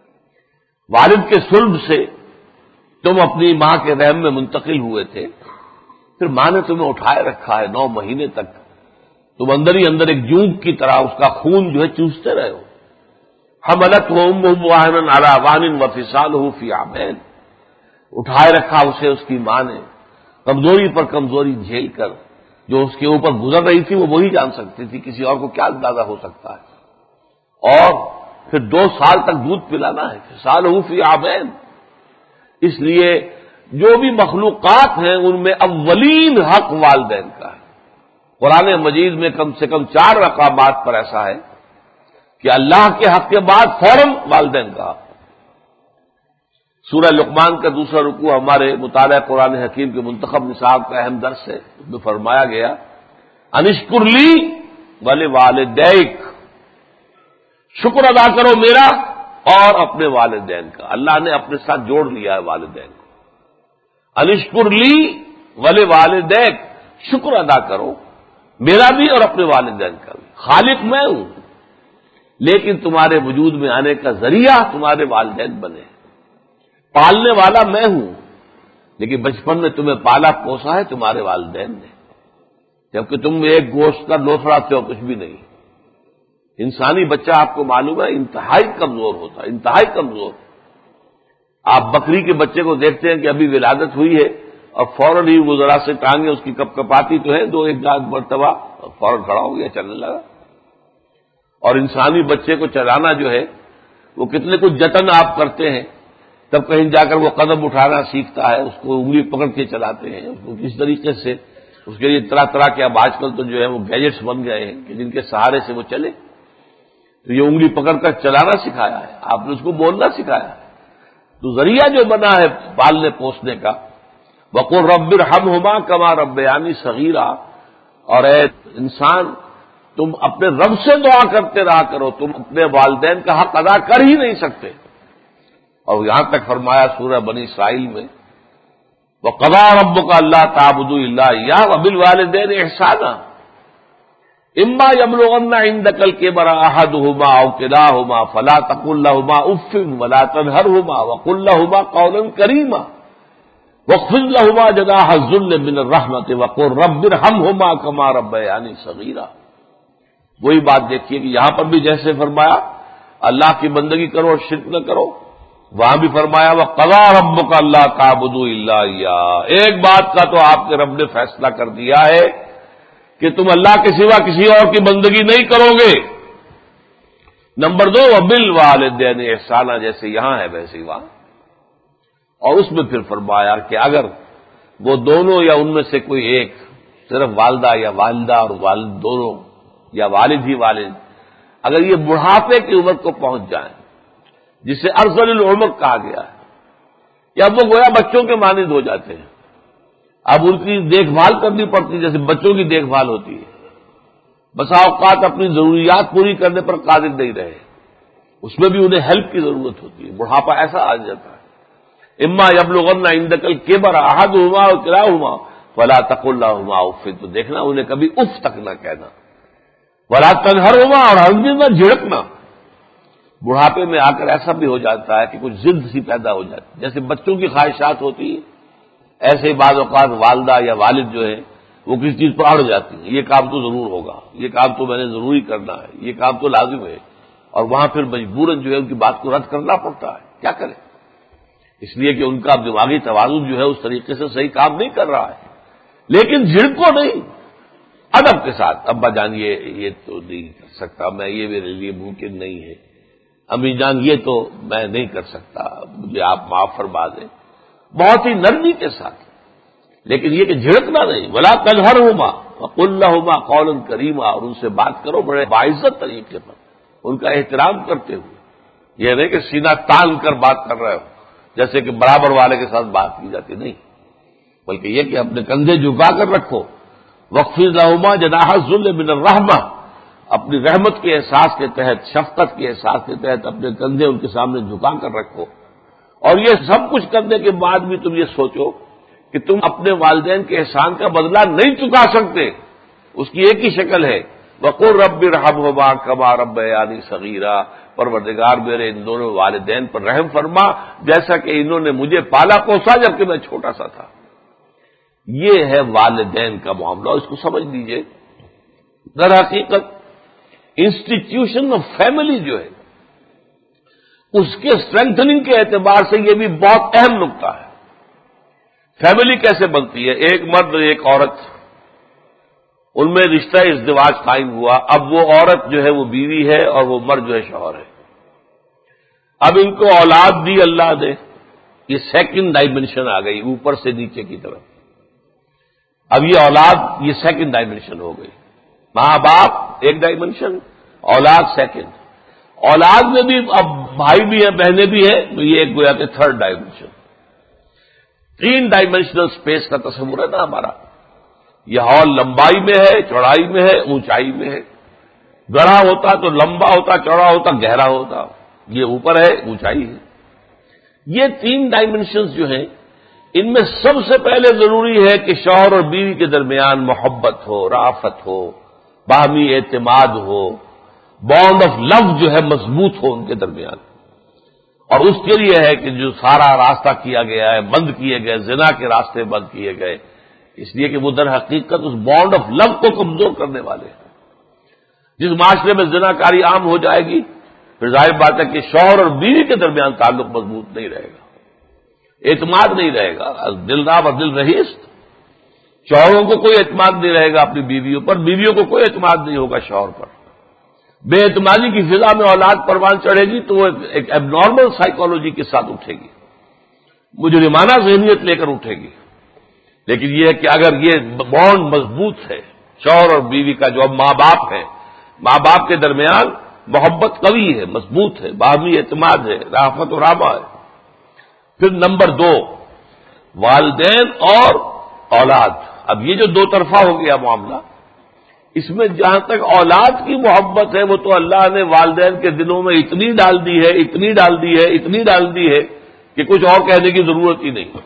والد کے صلب سے تم اپنی ماں کے رحم میں منتقل ہوئے تھے، پھر ماں نے تمہیں اٹھائے رکھا ہے نو مہینے تک. تم اندر ہی اندر ایک جونگ کی طرح اس کا خون جو ہے چوستے رہے ہو. حملتہ امہ وہنا علی وہن وفصالہ فی عامین، اٹھائے رکھا اسے اس کی ماں نے کمزوری پر کمزوری جھیل کر. جو اس کے اوپر گزر رہی تھی وہ وہی جان سکتی تھی، کسی اور کو کیا اندازہ ہو سکتا ہے. اور پھر دو سال تک دودھ پلانا ہے، فصالہ فی عامین. اس لیے جو بھی مخلوقات ہیں ان میں اولین حق والدین کا ہے. قرآن مجید میں کم سے کم چار مقامات پر ایسا ہے کہ اللہ کے حق کے بعد فوراً والدین کا حق. سورہ لقمان کا دوسرا رکوع ہمارے مطالعہ قرآن حکیم کے منتخب نصاب کا اہم درس ہے. اس میں فرمایا گیا انشکر لی ولوالدیک، شکر ادا کرو میرا اور اپنے والدین کا. اللہ نے اپنے ساتھ جوڑ لیا ہے والدین کو. انشکر لی ولوالدیک، شکر ادا کرو میرا بھی اور اپنے والدین کا بھی. خالق میں ہوں لیکن تمہارے وجود میں آنے کا ذریعہ تمہارے والدین بنے. پالنے والا میں ہوں لیکن بچپن میں تمہیں پالا پوسا ہے تمہارے والدین نے، جبکہ تم ایک گوشت کا لوتھڑا تھے اور کچھ بھی نہیں. انسانی بچہ آپ کو معلوم ہے انتہائی کمزور ہوتا ہے، انتہائی کمزور. آپ بکری کے بچے کو دیکھتے ہیں کہ ابھی ولادت ہوئی ہے اور فوراً ہی وہ ذرا سے ٹانگیں اس کی کپ کپاتی تو ہے دو ایک دانت مرتبہ، فوراً کھڑا ہو گیا چلنے لگا. اور انسانی بچے کو چلانا جو ہے وہ کتنے کچھ جتن آپ کرتے ہیں تب کہیں جا کر وہ قدم اٹھانا سیکھتا ہے. اس کو انگلی پکڑ کے چلاتے ہیں، اس کو کس طریقے سے. اس کے لیے طرح طرح کے اب آج کل تو جو ہے وہ گیجٹس بن گئے ہیں کہ جن کے سہارے سے وہ چلے. تو یہ انگلی پکڑ کر چلانا سکھایا ہے، آپ نے اس کو بولنا سکھایا ہے. تو ذریعہ جو بنا ہے پالنے پوسنے کا، وقل رب ارحمہما کما ربیانی صغیرا. اور اے انسان تم اپنے رب سے دعا کرتے رہا کرو، تم اپنے والدین کا حق ادا کر ہی نہیں سکتے. اور یہاں تک فرمایا سورہ بنی اسرائیل میں وَقَضَىٰ رَبُّكَ أَلَّا تَعْبُدُوا إِلَّا إِيَّاهُ وَبِالْوَالِدَيْنِ إِحْسَانًا إِمَّا يَبْلُغَنَّ عِندَكَ الْكِبَرَ أَحَدُهُمَا أَوْ كِلَاهُمَا فَلَا تَقُل لَّهُمَا أُفٍّ وَلَا تَنْهَرْهُمَا وَقُل لَّهُمَا قَوْلًا كَرِيمًا وَاخْفِضْ لَهُمَا جَنَاحَ الذُّلِّ مِنَ الرَّحْمَةِ وَقُل رَّبِّ ارْحَمْهُمَا كَمَا رَبَّيَانِي صَغِيرًا. وہی بات دیکھیے کہ یہاں پر بھی جیسے فرمایا اللہ کی بندگی کرو اور شرک نہ کرو، وہاں بھی فرمایا وَقَضَىٰ رَبُّكَ أَلَّا تَعْبُدُوا إِلَّا إِيَّاهُ. ایک بات کا تو آپ کے رب نے فیصلہ کر دیا ہے کہ تم اللہ کے سوا کسی اور کی بندگی نہیں کرو گے. نمبر دو وَبِالْوَالِدَيْنِ إِحْسَانًا، جیسے یہاں ہے ویسے ہی وہاں. اور اس میں پھر فرمایا کہ اگر وہ دونوں یا ان میں سے کوئی ایک، صرف والدہ یا والدہ اور والد دونوں یا والد ہی والد، اگر یہ بڑھاپے کی عمر کو پہنچ جائیں جسے ارذل العمر کہا گیا ہے، یا وہ گویا بچوں کے مانند ہو جاتے ہیں، اب ان کی دیکھ بھال کرنی پڑتی ہے جیسے بچوں کی دیکھ بھال ہوتی ہے. بسا اوقات اپنی ضروریات پوری کرنے پر قادر نہیں رہے، اس میں بھی انہیں ہیلپ کی ضرورت ہوتی ہے. بڑھاپا ایسا آ جاتا ہے. اما یبلغن عندک الکبر احدہما او کلاہما فلا تقل لہما اف، تو دیکھنا انہیں کبھی اف تک نہ کہنا. ولا تنہرہما، اور ہرگز نہ جھڑکنا. بڑھاپے میں آ کر ایسا بھی ہو جاتا ہے کہ کچھ ضد سی پیدا ہو جاتی ہے، جیسے بچوں کی خواہشات ہوتی ہیں ایسے ہی بعض اوقات والدہ یا والد جو ہے وہ کسی چیز پر اڑ جاتی ہیں، یہ کام تو ضرور ہوگا، یہ کام تو میں نے ضروری کرنا ہے، یہ کام تو لازم ہے، اور وہاں پھر مجبوراً جو ہے ان کی بات کو رد کرنا پڑتا ہے، کیا کریں؟ اس لیے کہ ان کا دماغی توازن جو ہے اس طریقے سے صحیح کام نہیں کر رہا ہے، لیکن جھڑکو نہیں، ادب کے ساتھ، ابا جان یہ یہ تو نہیں کر سکتا میں، یہ میرے لیے ممکن نہیں ہے، امی جان یہ تو میں نہیں کر سکتا، مجھے آپ معاف فرما دیں، بہت ہی نرمی کے ساتھ، لیکن یہ کہ جھڑکنا نہیں، ولا تنہرہما وقل لہما قولا کریما، اور ان سے بات کرو بڑے باعزت طریقے پر، ان کا احترام کرتے ہوئے، یہ نہیں کہ سینہ تان کر بات کر رہے ہو جیسے کہ برابر والے کے ساتھ بات کی جاتی، نہیں، بلکہ یہ کہ اپنے کندھے جھکا کر رکھو، وخفض لہما جناح الذل من الرحمہ، اپنی رحمت کے احساس کے تحت، شفقت کے احساس کے تحت اپنے کندھے ان کے سامنے جھکا کر رکھو، اور یہ سب کچھ کرنے کے بعد بھی تم یہ سوچو کہ تم اپنے والدین کے احسان کا بدلہ نہیں چکا سکتے، اس کی ایک ہی شکل ہے، وقل رب ارحمہما کما ربیانی صغیرا، پروردگار میرے ان دونوں والدین پر رحم فرما جیسا کہ انہوں نے مجھے پالا پوسا جبکہ میں چھوٹا سا تھا۔ یہ ہے والدین کا معاملہ، اس کو سمجھ لیجئے۔ در حقیقت انسٹیٹیوشن آف فیملی جو ہے اس کے اسٹرینتھننگ کے اعتبار سے یہ بھی بہت اہم نقطہ ہے۔ فیملی کیسے بنتی ہے؟ ایک مرد ایک عورت، ان میں رشتہ ازدواج قائم ہوا، اب وہ عورت جو ہے وہ بیوی ہے اور وہ مرد جو ہے شوہر ہے، اب ان کو اولاد دی اللہ نے، یہ سیکنڈ ڈائمنشن آ گئی اوپر سے نیچے کی طرف، اب یہ اولاد یہ سیکنڈ ڈائمنشن ہو گئی، ماں باپ ایک ڈائمنشن، اولاد سیکنڈ، اولاد میں بھی اب بھائی بھی ہیں بہنیں بھی ہیں تو یہ ایک گویا کہ تھرڈ ڈائمنشن، تین ڈائمنشنل سپیس کا تصور ہے نا ہمارا، یہ ہال لمبائی میں ہے، چوڑائی میں ہے، اونچائی میں ہے، گڑھا ہوتا تو لمبا ہوتا، چوڑا ہوتا گہرا ہوتا، یہ اوپر ہے اونچائی ہے، یہ تین ڈائمنشنز جو ہیں ان میں سب سے پہلے ضروری ہے کہ شوہر اور بیوی کے درمیان محبت ہو، رافت ہو، باہمی اعتماد ہو، بانڈ آف لو جو ہے مضبوط ہو ان کے درمیان، اور اس کے لیے ہے کہ جو سارا راستہ کیا گیا ہے، بند کیے گئے، زنا کے راستے بند کیے گئے، اس لیے کہ وہ در حقیقت اس بانڈ آف لو کو کمزور کرنے والے ہیں۔ جس معاشرے میں زنا کاری عام ہو جائے گی پھر ظاہر بات ہے کہ شوہر اور بیوی کے درمیان تعلق مضبوط نہیں رہے گا، اعتماد نہیں رہے گا، دل ناب اور دل رہیست، شوہروں کو کوئی اعتماد نہیں رہے گا اپنی بیویوں پر، بیویوں کو کوئی اعتماد نہیں ہوگا شوہر پر، بے اعتمادی کی فضا میں اولاد پروان چڑھے گی تو وہ ایک اب نارمل سائیکالوجی کے ساتھ اٹھے گی، مجرمانہ ذہنیت لے کر اٹھے گی، لیکن یہ ہے کہ اگر یہ بانڈ مضبوط ہے شوہر اور بیوی کا، جو اب ماں باپ ہے، ماں باپ کے درمیان محبت قوی ہے، مضبوط ہے، باہمی اعتماد ہے، رافت و رحمہ ہے۔ پھر نمبر دو، والدین اور اولاد، اب یہ جو دو طرفہ ہو گیا معاملہ، اس میں جہاں تک اولاد کی محبت ہے وہ تو اللہ نے والدین کے دلوں میں اتنی ڈال دی ہے، اتنی ڈال دی ہے، اتنی ڈال دی ہے کہ کچھ اور کہنے کی ضرورت ہی نہیں،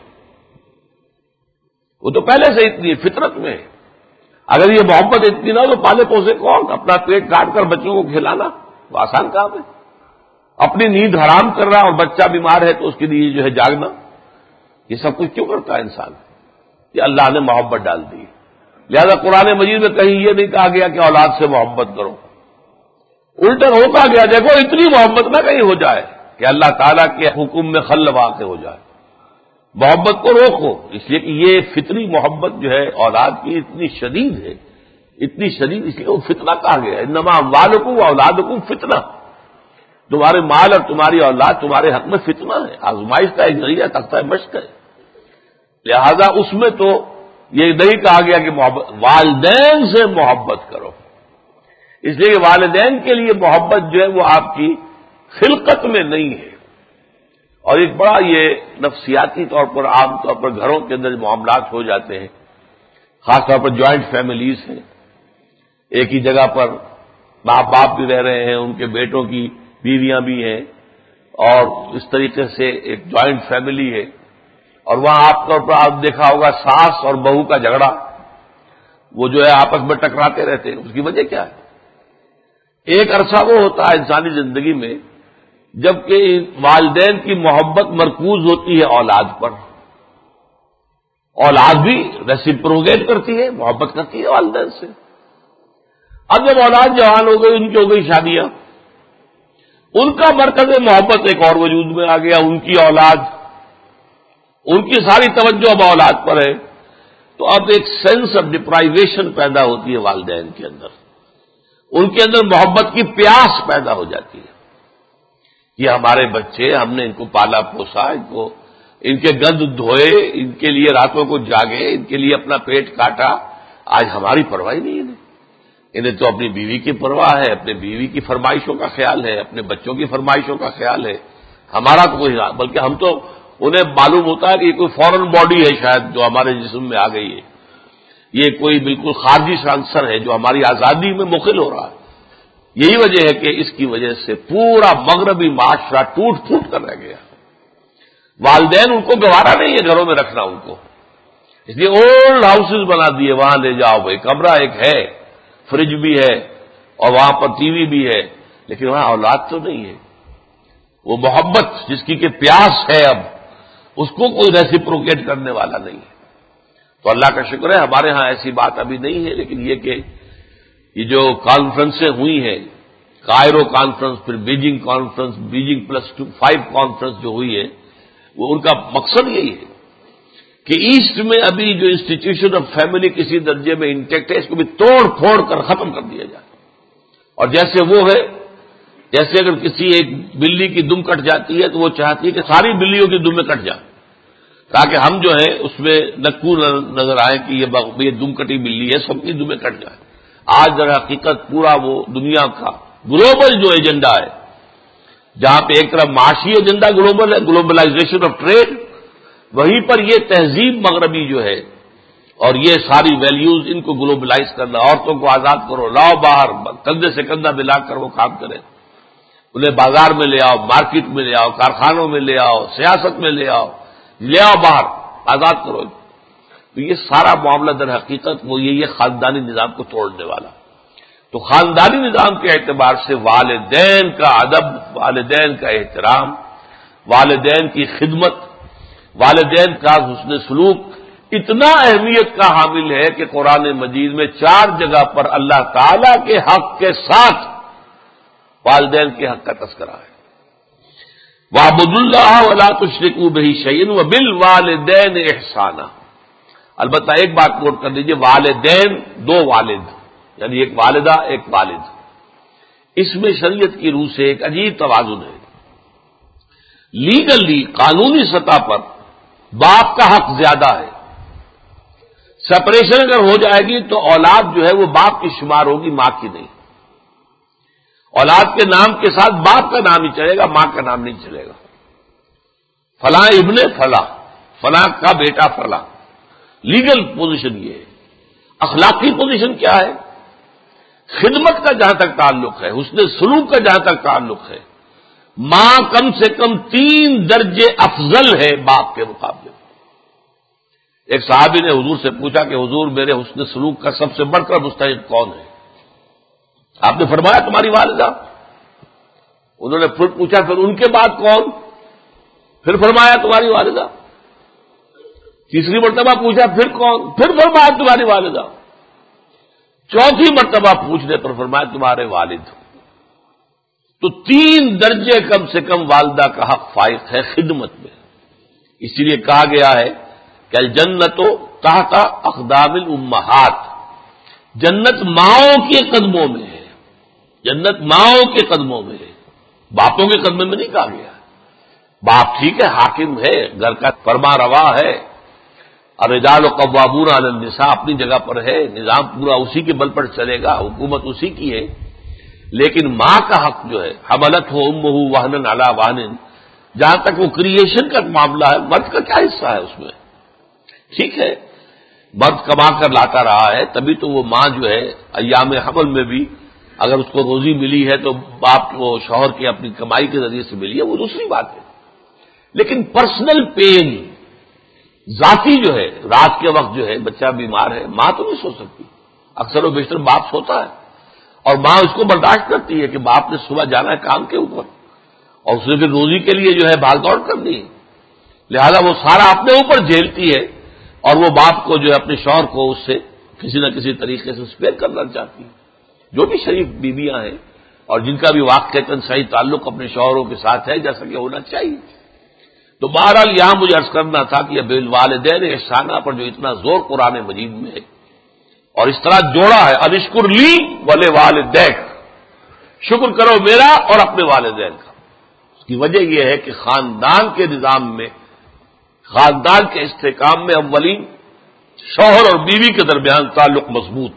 وہ تو پہلے سے اتنی ہے، فطرت میں ہے۔ اگر یہ محبت اتنی نہ تو پالے پوسے کون؟ اپنا پیٹ کاٹ کر بچوں کو کھلانا وہ آسان کام ہے، اپنی نیند حرام کر رہا اور بچہ بیمار ہے تو اس کے لیے جو ہے جاگنا، یہ سب کچھ کیوں کرتا ہے انسان؟ یہ اللہ نے محبت ڈال دی، لہذا قرآن مجید میں کہیں یہ نہیں کہا گیا کہ اولاد سے محبت کرو، الٹا ہوتا گیا، دیکھو اتنی محبت نہ کہیں ہو جائے کہ اللہ تعالیٰ کے حکم میں خل واقع ہو جائے، محبت کو روکو، اس لیے کہ یہ فطری محبت جو ہے اولاد کی اتنی شدید ہے، اتنی شدید، اس لیے وہ فتنہ کہا گیا، انما اموالکم واولادکم فتنہ، تمہارے مال اور تمہاری اولاد تمہارے حق میں فتنہ ہے، آزمائش کا ایک ذریعہ، تختہ مشق ہے، لہذا اس میں تو یہ نہیں کہا گیا کہ محبت والدین سے محبت کرو، اس لیے کہ والدین کے لیے محبت جو ہے وہ آپ کی خلقت میں نہیں ہے، اور ایک بڑا یہ نفسیاتی طور پر عام طور پر گھروں کے اندر معاملات ہو جاتے ہیں، خاص طور پر جوائنٹ فیملیز ہیں، ایک ہی جگہ پر ماں باپ بھی رہ رہے ہیں، ان کے بیٹوں کی بیویاں بھی ہیں، اور اس طریقے سے ایک جوائنٹ فیملی ہے، اور وہاں آپ طور پر آپ دیکھا ہوگا ساس اور بہو کا جھگڑا، وہ جو ہے آپس میں ٹکراتے رہتے ہیں، اس کی وجہ کیا ہے؟ ایک عرصہ وہ ہوتا ہے انسانی زندگی میں جبکہ والدین کی محبت مرکوز ہوتی ہے اولاد پر، اولاد بھی ریسیپروگیٹ کرتی ہے، محبت کرتی ہے والدین سے۔ اب جب اولاد جوان ہو گئی، ان کی ہو گئی شادیاں، ان کا مرکز محبت ایک اور وجود میں آ گیا، ان کی اولاد، ان کی ساری توجہ اب اولاد پر ہے، تو اب ایک سینس آف ڈپرائیویشن پیدا ہوتی ہے والدین کے اندر، ان کے اندر محبت کی پیاس پیدا ہو جاتی ہے۔ یہ ہمارے بچے، ہم نے ان کو پالا پوسا، ان کو ان کے گند دھوئے، ان کے لیے راتوں کو جاگے، ان کے لیے اپنا پیٹ کاٹا، آج ہماری پرواہ نہیں ہے۔ انہیں تو اپنی بیوی کی پرواہ ہے، اپنے بیوی کی فرمائشوں کا خیال ہے، اپنے بچوں کی فرمائشوں کا خیال ہے، ہمارا تو کوئی، بلکہ ہم تو انہیں معلوم ہوتا ہے کہ یہ کوئی فورن باڈی ہے شاید جو ہمارے جسم میں آ گئی ہے، یہ کوئی بالکل خارجی عنصر ہے جو ہماری آزادی میں مخل ہو رہا ہے۔ یہی وجہ ہے کہ اس کی وجہ سے پورا مغربی معاشرہ ٹوٹ پھوٹ کر رہ گیا۔ والدین ان کو گوارا نہیں ہے گھروں میں رکھنا ان کو، اس لیے اولڈ ہاؤسز بنا دیے، وہاں لے جاؤ بھائی، کمرہ ایک ہے، فریج بھی ہے اور وہاں پر ٹی وی بھی ہے، لیکن وہاں اولاد تو نہیں ہے۔ وہ محبت جس کی کہ پیاس ہے اب، اس کو کوئی ریسیپروکیٹ کرنے والا نہیں ہے۔ تو اللہ کا شکر ہے ہمارے ہاں ایسی بات ابھی نہیں ہے، لیکن یہ کہ یہ جو کانفرنسیں ہوئی ہیں، کائرو کانفرنس، پھر Beijing conference, Beijing plus two five conference جو ہوئی ہے، وہ ان کا مقصد یہی ہے کہ ایسٹ میں ابھی جو انسٹیٹیوشن آف فیملی کسی درجے میں انٹیکٹ ہے، اس کو بھی توڑ پھوڑ کر ختم کر دیا جائے۔ اور جیسے وہ ہے، جیسے اگر کسی ایک بلی کی دم کٹ جاتی ہے تو وہ چاہتی ہے کہ ساری بلیوں کی دمیں کٹ جائیں، تاکہ ہم جو ہے اس میں نکو نظر آئے کہ یہ یہ دم کٹی بلی ہے، سب کی دمیں کٹ جائیں۔ آج در حقیقت پورا وہ دنیا کا گلوبل جو ایجنڈا ہے، جہاں پہ ایک طرف معاشی ایجنڈا گلوبل ہے، گلوبلائزیشن آف ٹریڈ، وہیں پر یہ تہذیب مغربی جو ہے اور یہ ساری ویلیوز، ان کو گلوبلائز کرنا، عورتوں کو آزاد کرو، لاؤ باہر، کندھے سے کندھا ملا کر وہ کام کریں، انہیں بازار میں لے آؤ، مارکیٹ میں لے آؤ، کارخانوں میں لے آؤ، سیاست میں لے آؤ، لے آؤ باہر، آزاد کرو۔ تو یہ سارا معاملہ در حقیقت وہ یہ یہ خاندانی نظام کو توڑنے والا۔ تو خاندانی نظام کے اعتبار سے والدین کا ادب، والدین کا احترام، والدین کی خدمت، والدین کا حسن سلوک اتنا اہمیت کا حامل ہے کہ قرآن مجید میں چار جگہ پر اللہ تعالی کے حق کے ساتھ والدین کے حق کا تذکرہ ہے۔ وَاعْبُدُوا اللَّهَ وَلَا تُشْرِكُوا بِهِ شَيْئًا وَبِالْوَالِدَيْنِ إِحْسَانًا۔ البتہ ایک بات نوٹ کر لیجیے، والدین دو والد، یعنی ایک والدہ ایک والد، اس میں شریعت کی روح سے ایک عجیب توازن ہے۔ لیگلی، قانونی سطح پر باپ کا حق زیادہ ہے۔ سپریشن اگر ہو جائے گی تو اولاد جو ہے وہ باپ کی شمار ہوگی، ماں کی نہیں۔ اولاد کے نام کے ساتھ باپ کا نام ہی چلے گا، ماں کا نام نہیں چلے گا۔ فلاں ابن فلاں، فلاں کا بیٹا فلاں، لیگل پوزیشن یہ ہے۔ اخلاقی پوزیشن کیا ہے؟ خدمت کا جہاں تک تعلق ہے، حسن سلوک کا جہاں تک تعلق ہے، ماں کم سے کم تین درجے افضل ہے باپ کے مقابلے میں۔ ایک صحابی نے حضور سے پوچھا کہ حضور میرے حسن سلوک کا سب سے بڑھ کر مستحق کون ہے؟ آپ نے فرمایا تمہاری والدہ۔ انہوں نے پھر پوچھا پھر ان کے بعد کون؟ پھر فرمایا تمہاری والدہ۔ تیسری مرتبہ پوچھا پھر کون؟ پھر فرمایا تمہاری والدہ۔ چوتھی مرتبہ پوچھنے پر فرمایا تمہارے والد۔ تو تین درجے کم سے کم والدہ کا حق فائق ہے خدمت میں۔ اسی لیے کہا گیا ہے کہ الجنت تحت اقدام الامہات، جنت ماؤں کے قدموں میں ہے، جنت ماؤں کے قدموں میں ہے، باپوں کے قدموں میں نہیں کہا گیا۔ باپ ٹھیک ہے، حاکم ہے، گھر کا فرما روا ہے، الرجال قوامون علی النساء اپنی جگہ پر ہے، نظام پورا اسی کے بل پر چلے گا، حکومت اسی کی ہے، لیکن ماں کا حق جو ہے، حملت ہو امہ وہنا علی وہن، جہاں تک وہ کریشن کا معاملہ ہے، مرد کا کیا حصہ ہے اس میں؟ ٹھیک ہے، مرد کما کر لاتا رہا ہے، تبھی تو وہ ماں جو ہے ایام حمل میں بھی اگر اس کو روزی ملی ہے تو باپ کو، شوہر کی اپنی کمائی کے ذریعے سے ملی ہے، وہ دوسری بات ہے۔ لیکن پرسنل پین، ذاتی جو ہے، رات کے وقت جو ہے بچہ بیمار ہے، ماں تو نہیں سو سکتی، اکثر و بیشتر باپ سوتا ہے، اور ماں اس کو برداشت کرتی ہے کہ باپ نے صبح جانا ہے کام کے اوپر اور اس نے پھر روزی کے لیے جو ہے بھاگ دوڑ کرنی ہے، لہذا وہ سارا اپنے اوپر جھیلتی ہے اور وہ باپ کو جو ہے اپنے شوہر کو اس سے کسی نہ کسی طریقے سے اسپیئر کرنا چاہتی ہیں، جو بھی شریف بیویاں ہیں اور جن کا بھی واقعتاً صحیح تعلق اپنے شوہروں کے ساتھ ہے جیسا کہ ہونا چاہیے۔ تو بہرحال یہاں مجھے عرض کرنا تھا کہ یہ بالوالدین احسانہ پر جو اتنا زور قرآن مجید میں ہے اور اس طرح جوڑا ہے، انشکر لی ولے والدیک، شکر کرو میرا اور اپنے والدین کا۔ اس کی وجہ یہ ہے کہ خاندان کے نظام میں، خاندان کے استحکام میں اولین شوہر اور بیوی کے درمیان تعلق مضبوط،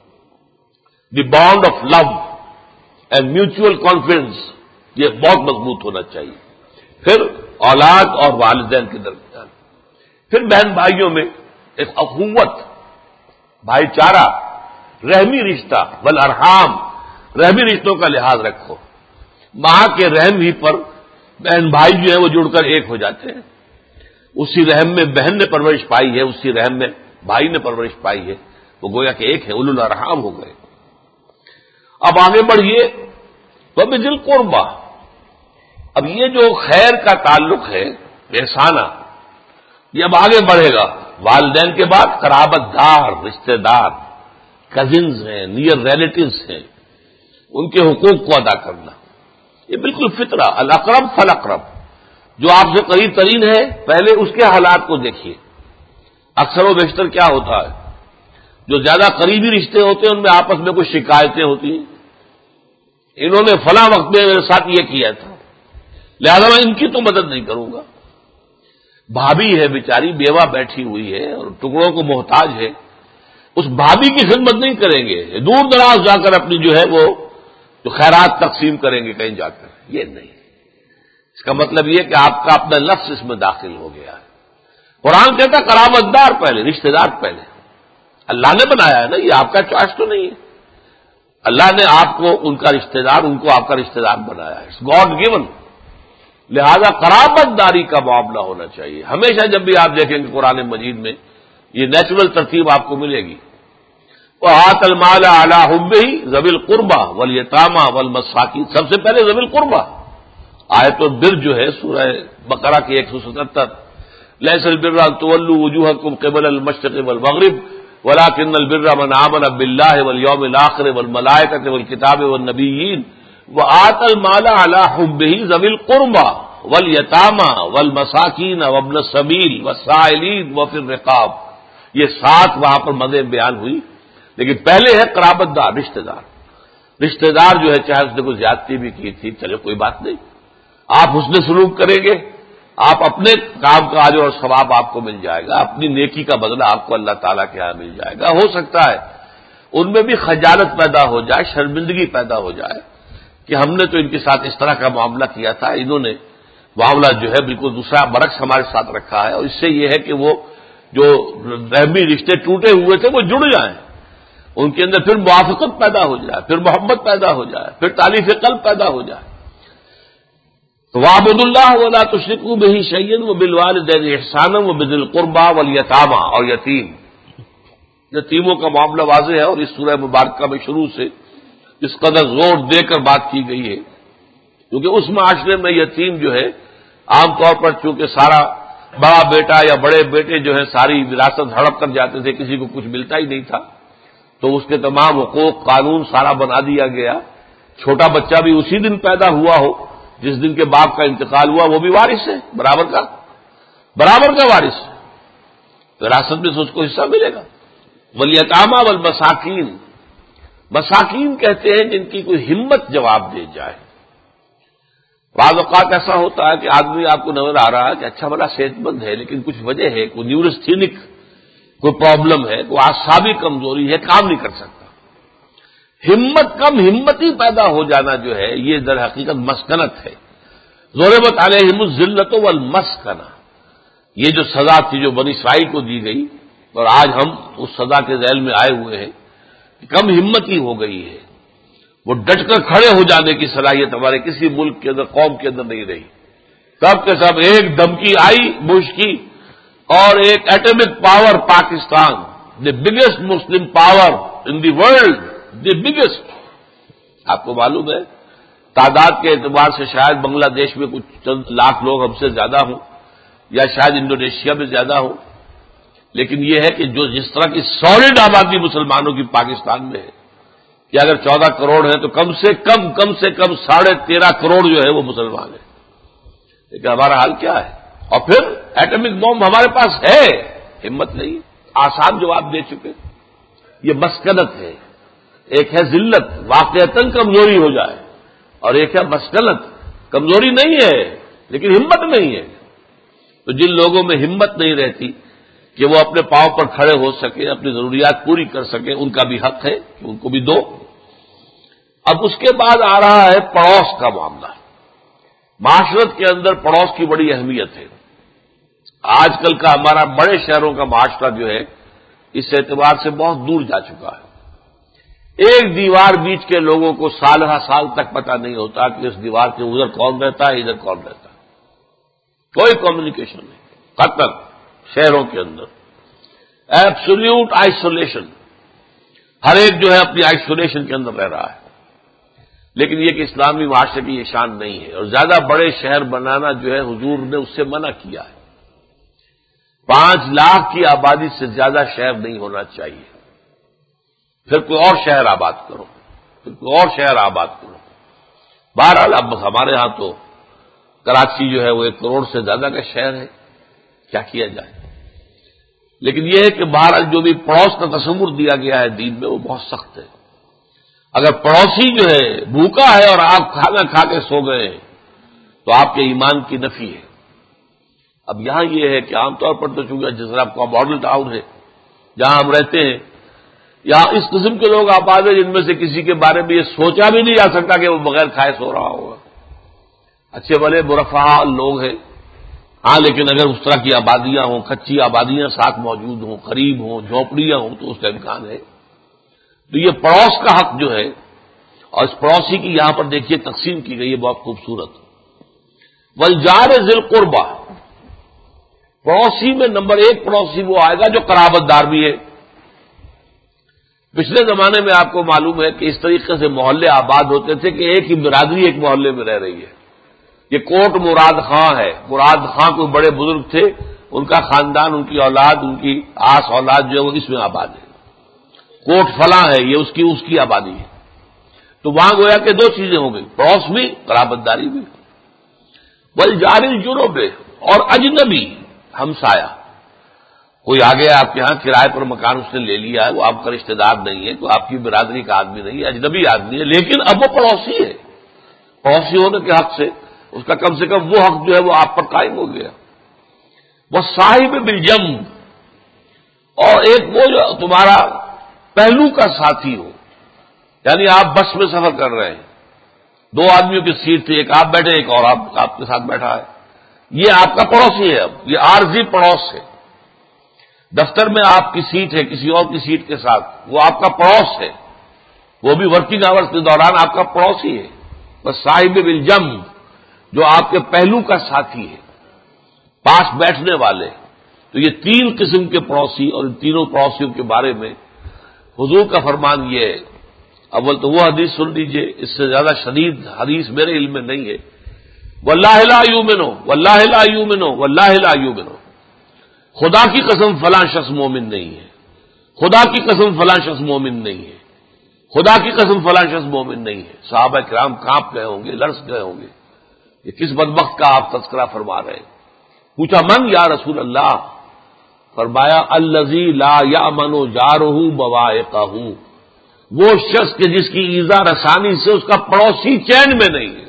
the bond of love and mutual confidence, یہ بہت مضبوط ہونا چاہیے۔ پھر اولاد اور والدین کے درمیان، پھر بہن بھائیوں میں ایک اخوت، بھائی چارہ، رحمی رشتہ، والارحام، رحمی رشتوں کا لحاظ رکھو۔ ماں کے رحم ہی پر بہن بھائی جو ہیں وہ جڑ کر ایک ہو جاتے ہیں، اسی رحم میں بہن نے پرورش پائی ہے، اسی رحم میں بھائی نے پرورش پائی ہے، وہ گویا کہ ایک ہے، اولو الارحام ہو گئے۔ اب آگے بڑھیے، وبذی القربیٰ، اب یہ جو خیر کا تعلق ہے احسانہ، یہ اب آگے بڑھے گا۔ والدین کے بعد قرابت دار، رشتہ دار، کزنز ہیں، نیئر ریلیٹیوز ہیں، ان کے حقوق کو ادا کرنا، یہ بالکل فطرہ، الاقرب فالاقرب، جو آپ سے قریب ترین ہے پہلے اس کے حالات کو دیکھیے۔ اکثر و بیشتر کیا ہوتا ہے، جو زیادہ قریبی رشتے ہوتے ہیں ان میں آپس میں کچھ شکایتیں ہوتی ہیں، انہوں نے فلاں وقت میں میرے ساتھ یہ کیا تھا، لہذا میں ان کی تو مدد نہیں کروں گا۔ بھابھی ہے بیچاری، بیوہ بیٹھی ہوئی ہے اور ٹکڑوں کو محتاج ہے، اس بھابھی کی خدمت نہیں کریں گے، دور دراز جا کر اپنی جو ہے وہ جو خیرات تقسیم کریں گے کہیں جا کر، یہ نہیں۔ اس کا مطلب یہ کہ آپ کا اپنا لفظ اس میں داخل ہو گیا ہے۔ قرآن کہتا ہے قرابت دار پہلے، رشتہ دار پہلے، اللہ نے بنایا ہے نا، یہ آپ کا چوائس تو نہیں ہے، اللہ نے آپ کو ان کا رشتہ دار، ان کو آپ کا رشتہ دار بنایا ہے، اٹس گاڈ گیون، لہذا قرابت داری کا معاملہ ہونا چاہیے۔ ہمیشہ جب بھی آپ دیکھیں گے قرآن مجید میں یہ نیچرل ترتیب آپ کو ملے گی۔ وآتَ المال علی حبہ ذوی القربى والیتامى والمساکین، سب سے پہلے ذوی القربى، آیت البر جو ہے سورہ بقرہ کی ایک سو ستہتر، لیس البر ان تولوا وجوہکم قبل المشرق والمغرب ولکن البر من آمن باللہ والیوم الآخر والملائکۃ والکتاب والنبیین وآتى المال علی حبہ ذوی القربى والیتامى والمساکین وابن السبیل والسائلین وفی الرقاب، یہ سات وہاں پر مدیں بیان ہوئی، لیکن پہلے ہے قرابت دار، رشتہ دار۔ رشتہ دار جو ہے چاہے اس نے کوئی زیادتی بھی کی تھی، چلے کوئی بات نہیں، آپ حسن سلوک کریں گے، آپ اپنے کام کا اجر اور ثواب آپ کو مل جائے گا، اپنی نیکی کا بدلہ آپ کو اللہ تعالیٰ کے ہاں مل جائے گا۔ ہو سکتا ہے ان میں بھی خجالت پیدا ہو جائے، شرمندگی پیدا ہو جائے کہ ہم نے تو ان کے ساتھ اس طرح کا معاملہ کیا تھا، انہوں نے معاملہ جو ہے بالکل دوسرا برعکس ہمارے ساتھ رکھا ہے، اور اس سے یہ ہے کہ وہ جو رحمی رشتے ٹوٹے ہوئے تھے وہ جڑ جائیں، ان کے اندر پھر موافقت پیدا ہو جائے، پھر محبت پیدا ہو جائے، پھر تالیف قلب پیدا ہو جائے۔ وَاعْبُدُوا اللَّهَ وَلَا تُشْرِكُوا بِهِ شَيْئًا وَبِالْوَالِدَيْنِ إِحْسَانًا وَبِذِي الْقُرْبَى وَالْيَتَامَى، اور یتیم، یتیموں کا معاملہ واضح ہے، اور اس سورہ مبارکہ میں شروع سے اس قدر زور دے کر بات کی گئی ہے، کیونکہ اس معاشرے میں یتیم جو ہے عام طور پر چونکہ سارا بڑا بیٹا یا بڑے بیٹے جو ہے ساری وراثت ہڑپ کر جاتے تھے، کسی کو کچھ ملتا ہی نہیں تھا، تو اس کے تمام حقوق قانون سارا بنا دیا گیا، چھوٹا بچہ بھی اسی دن پیدا ہوا ہو جس دن کے باپ کا انتقال ہوا، وہ بھی وارث ہے، برابر کا برابر کا وارث ہے، وراثت میں سے اس کو حصہ ملے گا۔ والیتامى والمساکین، مساکین کہتے ہیں جن کی کوئی ہمت جواب دے جائے۔ بعض اوقات ایسا ہوتا ہے کہ آدمی آپ کو نظر آ رہا ہے کہ اچھا بڑا صحت مند ہے، لیکن کچھ وجہ ہے، کوئی نیورستھینک کوئی پرابلم ہے، کوئی اعصابی کمزوری ہے، کام نہیں کر سکتا۔ ہمت کم ہمتی پیدا ہو جانا جو ہے یہ در حقیقت مسکنت ہے۔ ضربت علیہم الذلۃ والمسکنہ، یہ جو سزا تھی جو بنی اسرائیل کو دی گئی، اور آج ہم اس سزا کے ذیل میں آئے ہوئے ہیں، کم ہمتی ہو گئی ہے، وہ ڈٹ کر کھڑے ہو جانے کی صلاحیت ہمارے کسی ملک کے اندر، قوم کے اندر نہیں رہی۔ سب کے سب ایک دھمکی آئی بش کی، اور ایک atomic power Pakistan, the biggest Muslim power in the world, the biggest, آپ کو معلوم ہے تعداد کے اعتبار سے شاید بنگلہ دیش میں کچھ چند لاکھ لوگ ہم سے زیادہ ہوں، یا شاید انڈونیشیا میں زیادہ ہوں، لیکن یہ ہے کہ جو جس طرح کی سالڈ آبادی مسلمانوں کی پاکستان میں ہے کہ اگر چودہ کروڑ ہے تو کم سے کم کم سے کم ساڑھے تیرہ کروڑ جو ہے وہ مسلمان ہیں. لیکن ہمارا حال کیا ہے؟ اور پھر ایٹمک بم ہمارے پاس ہے، ہمت نہیں. آسان جواب دے چکے. یہ مسکنت ہے. ایک ہے ذلت، واقعتاً کمزوری ہو جائے، اور ایک ہے مسکنت، کمزوری نہیں ہے لیکن ہمت نہیں ہے. تو جن لوگوں میں ہمت نہیں رہتی کہ وہ اپنے پاؤں پر کھڑے ہو سکے، اپنی ضروریات پوری کر سکے، ان کا بھی حق ہے کہ ان کو بھی دو. اب اس کے بعد آ رہا ہے پڑوس کا معاملہ. معاشرت کے اندر پڑوس کی بڑی اہمیت ہے. آج کل کا ہمارا بڑے شہروں کا معاشرہ جو ہے اس اعتبار سے بہت دور جا چکا ہے. ایک دیوار بیچ کے لوگوں کو سال ہر سال تک پتہ نہیں ہوتا کہ اس دیوار کے ادھر کون رہتا ہے، ادھر کون رہتا ہے. کوئی کمیونیکیشن نہیں، ختم. شہروں کے اندر ایبسولوٹ آئسولیشن. ہر ایک جو ہے اپنی آئسولیشن کے اندر رہ رہا ہے. لیکن یہ کہ اسلامی معاشرے کی یہ شان نہیں ہے، اور زیادہ بڑے شہر بنانا جو ہے حضور نے اس سے منع کیا ہے. پانچ لاکھ کی آبادی سے زیادہ شہر نہیں ہونا چاہیے. پھر کوئی اور شہر آباد کرو، پھر کوئی اور شہر آباد کرو. بہرحال اب ہمارے ہاں تو کراچی جو ہے وہ ایک کروڑ سے زیادہ کا شہر ہے، کیا کیا جائے. لیکن یہ ہے کہ بہرحال جو بھی پڑوس کا تصور دیا گیا ہے دین میں وہ بہت سخت ہے. اگر پڑوسی جو ہے بھوکا ہے اور آپ کھانا کھا کے سو گئے ہیں تو آپ کے ایمان کی نفی ہے. اب یہاں یہ ہے کہ عام طور پر تو چونکہ جس طرح آپ کا ماڈل ٹاؤن ہے جہاں ہم رہتے ہیں، یہاں اس قسم کے لوگ آباد ہیں جن میں سے کسی کے بارے میں یہ سوچا بھی نہیں جا سکتا کہ وہ بغیر کھائے سو رہا ہوگا. اچھے بھلے مرفہ لوگ ہیں، ہاں، لیکن اگر اس طرح کی آبادیاں ہوں، کچی آبادیاں ساتھ موجود ہوں، قریب ہوں، جھونپڑیاں ہوں، تو اس کا امکان ہے. تو یہ پڑوس کا حق جو ہے، اور اس پڑوسی کی یہاں پر دیکھیے تقسیم کی گئی ہے بہت خوبصورت. والجار ذی القربہ، پڑوسی میں نمبر ایک پڑوسی وہ آئے گا جو قرابت دار بھی ہے. پچھلے زمانے میں آپ کو معلوم ہے کہ اس طریقے سے محلے آباد ہوتے تھے کہ ایک ہی برادری ایک محلے میں رہ رہی ہے. یہ کوٹ مراد خاں ہے. مراد خاں کوئی بڑے بزرگ تھے، ان کا خاندان، ان کی اولاد، ان کی آس اولاد جو ہے وہ اس میں آباد ہے. کوٹ فلاں ہے، یہ اس کی اس کی آبادی ہے. تو وہاں گویا کہ دو چیزیں ہو گئی، پڑوس بھی، قرابت داری بھی. والجار الجنب، اور اجنبی ہمسایا. کوئی آ گیا آپ کے ہاں کرائے پر مکان اس نے لے لیا ہے، وہ آپ کا رشتہ دار نہیں ہے، کوئی آپ کی برادری کا آدمی نہیں ہے، اجنبی آدمی ہے، لیکن اب وہ پڑوسی ہے. پڑوسی ہونے کے حق سے اس کا کم سے کم وہ حق جو ہے وہ آپ پر قائم ہو گیا. وہ صاحب بالجنب، اور ایک وہ جو تمہارا پہلو کا ساتھی ہو. یعنی آپ بس میں سفر کر رہے ہیں، دو آدمیوں کی سیٹ تھی، ایک آپ بیٹھے ایک اور آپ آپ کے ساتھ بیٹھا ہے. یہ آپ کا پڑوسی ہے. اب یہ عارضی پڑوس ہے. دفتر میں آپ کی سیٹ ہے کسی اور کی سیٹ کے ساتھ، وہ آپ کا پڑوس ہے، وہ بھی ورکنگ آورز کے دوران آپ کا پڑوسی ہے. بس صاحب بالجنب، جو آپ کے پہلو کا ساتھی ہے، پاس بیٹھنے والے. تو یہ تین قسم کے پڑوسی، اور ان تینوں پڑوسیوں کے بارے میں حضور کا فرمان یہ ہے. اول تو وہ حدیث سن لیجئے، اس سے زیادہ شدید حدیث میرے علم میں نہیں ہے. واللہ لا یؤمنو، واللہ لا یؤمنو، واللہ لا یؤمنو، خدا کی قسم فلاں شخص مومن نہیں ہے، خدا کی قسم فلاں شخص مومن نہیں ہے، خدا کی قسم فلاں شخص مومن نہیں ہے. صحابہ کرام کانپ گئے ہوں گے، لرز گئے ہوں گے، یہ کس بدبخت کا آپ تذکرہ فرما رہے ہیں. پوچھا من یا رسول اللہ؟ فرمایا الذی لا یأمن جارہ بوائقہ، وہ شخص کہ جس کی ایذا رسانی سے اس کا پڑوسی چین میں نہیں ہے.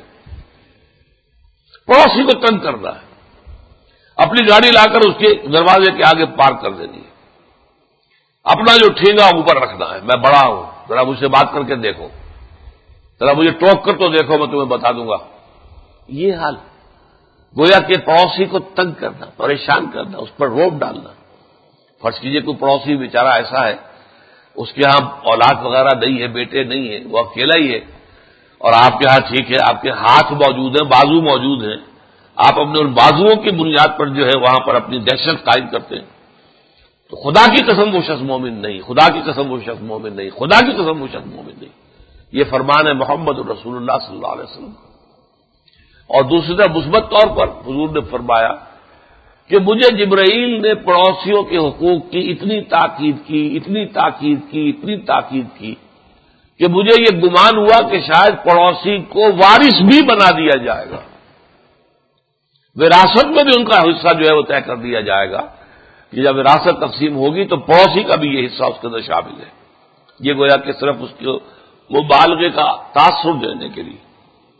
پڑوسی کو تنگ کرنا ہے، اپنی گاڑی لا کر اس کے دروازے کے آگے پارک کر دینی ہے، اپنا جو ٹھینگا اوپر رکھنا ہے، میں بڑا ہوں ذرا مجھ سے بات کر کے دیکھو، ذرا مجھے ٹوک کر تو دیکھو، میں تمہیں بتا دوں گا. یہ حال گویا کہ پڑوسی کو تنگ کرنا، پریشان کرنا، اس پر روب ڈالنا. فرض کیجئے کوئی پڑوسی بیچارہ ایسا ہے، اس کے ہاں اولاد وغیرہ نہیں ہے، بیٹے نہیں ہے، وہ اکیلا ہی ہے، اور آپ کے ہاں ٹھیک ہے آپ کے ہاتھ موجود ہیں، بازو موجود ہیں، آپ اپنے ان بازوؤں کی بنیاد پر جو ہے وہاں پر اپنی دہشت قائم کرتے ہیں. تو خدا کی قسم وہ شخص مومن نہیں، خدا کی قسم وہ شخص مومن نہیں، خدا کی قسم وہ شخص مومن نہیں. یہ فرمان ہے محمد رسول اللہ صلی اللہ علیہ وسلم. اور دوسری طرف مثبت طور پر حضور نے فرمایا کہ مجھے جبرائیل نے پڑوسیوں کے حقوق کی اتنی تاکید کی اتنی تاکید کی اتنی تاکید کی کہ مجھے یہ گمان ہوا کہ شاید پڑوسی کو وارث بھی بنا دیا جائے گا، وراثت میں بھی ان کا حصہ جو ہے وہ طے کر دیا جائے گا کہ جب وراثت تقسیم ہوگی تو پڑوسی کا بھی یہ حصہ اس کے اندر شامل ہے۔ یہ گویا کہ صرف اس کو مبالغے کا تاثر دینے کے لیے۔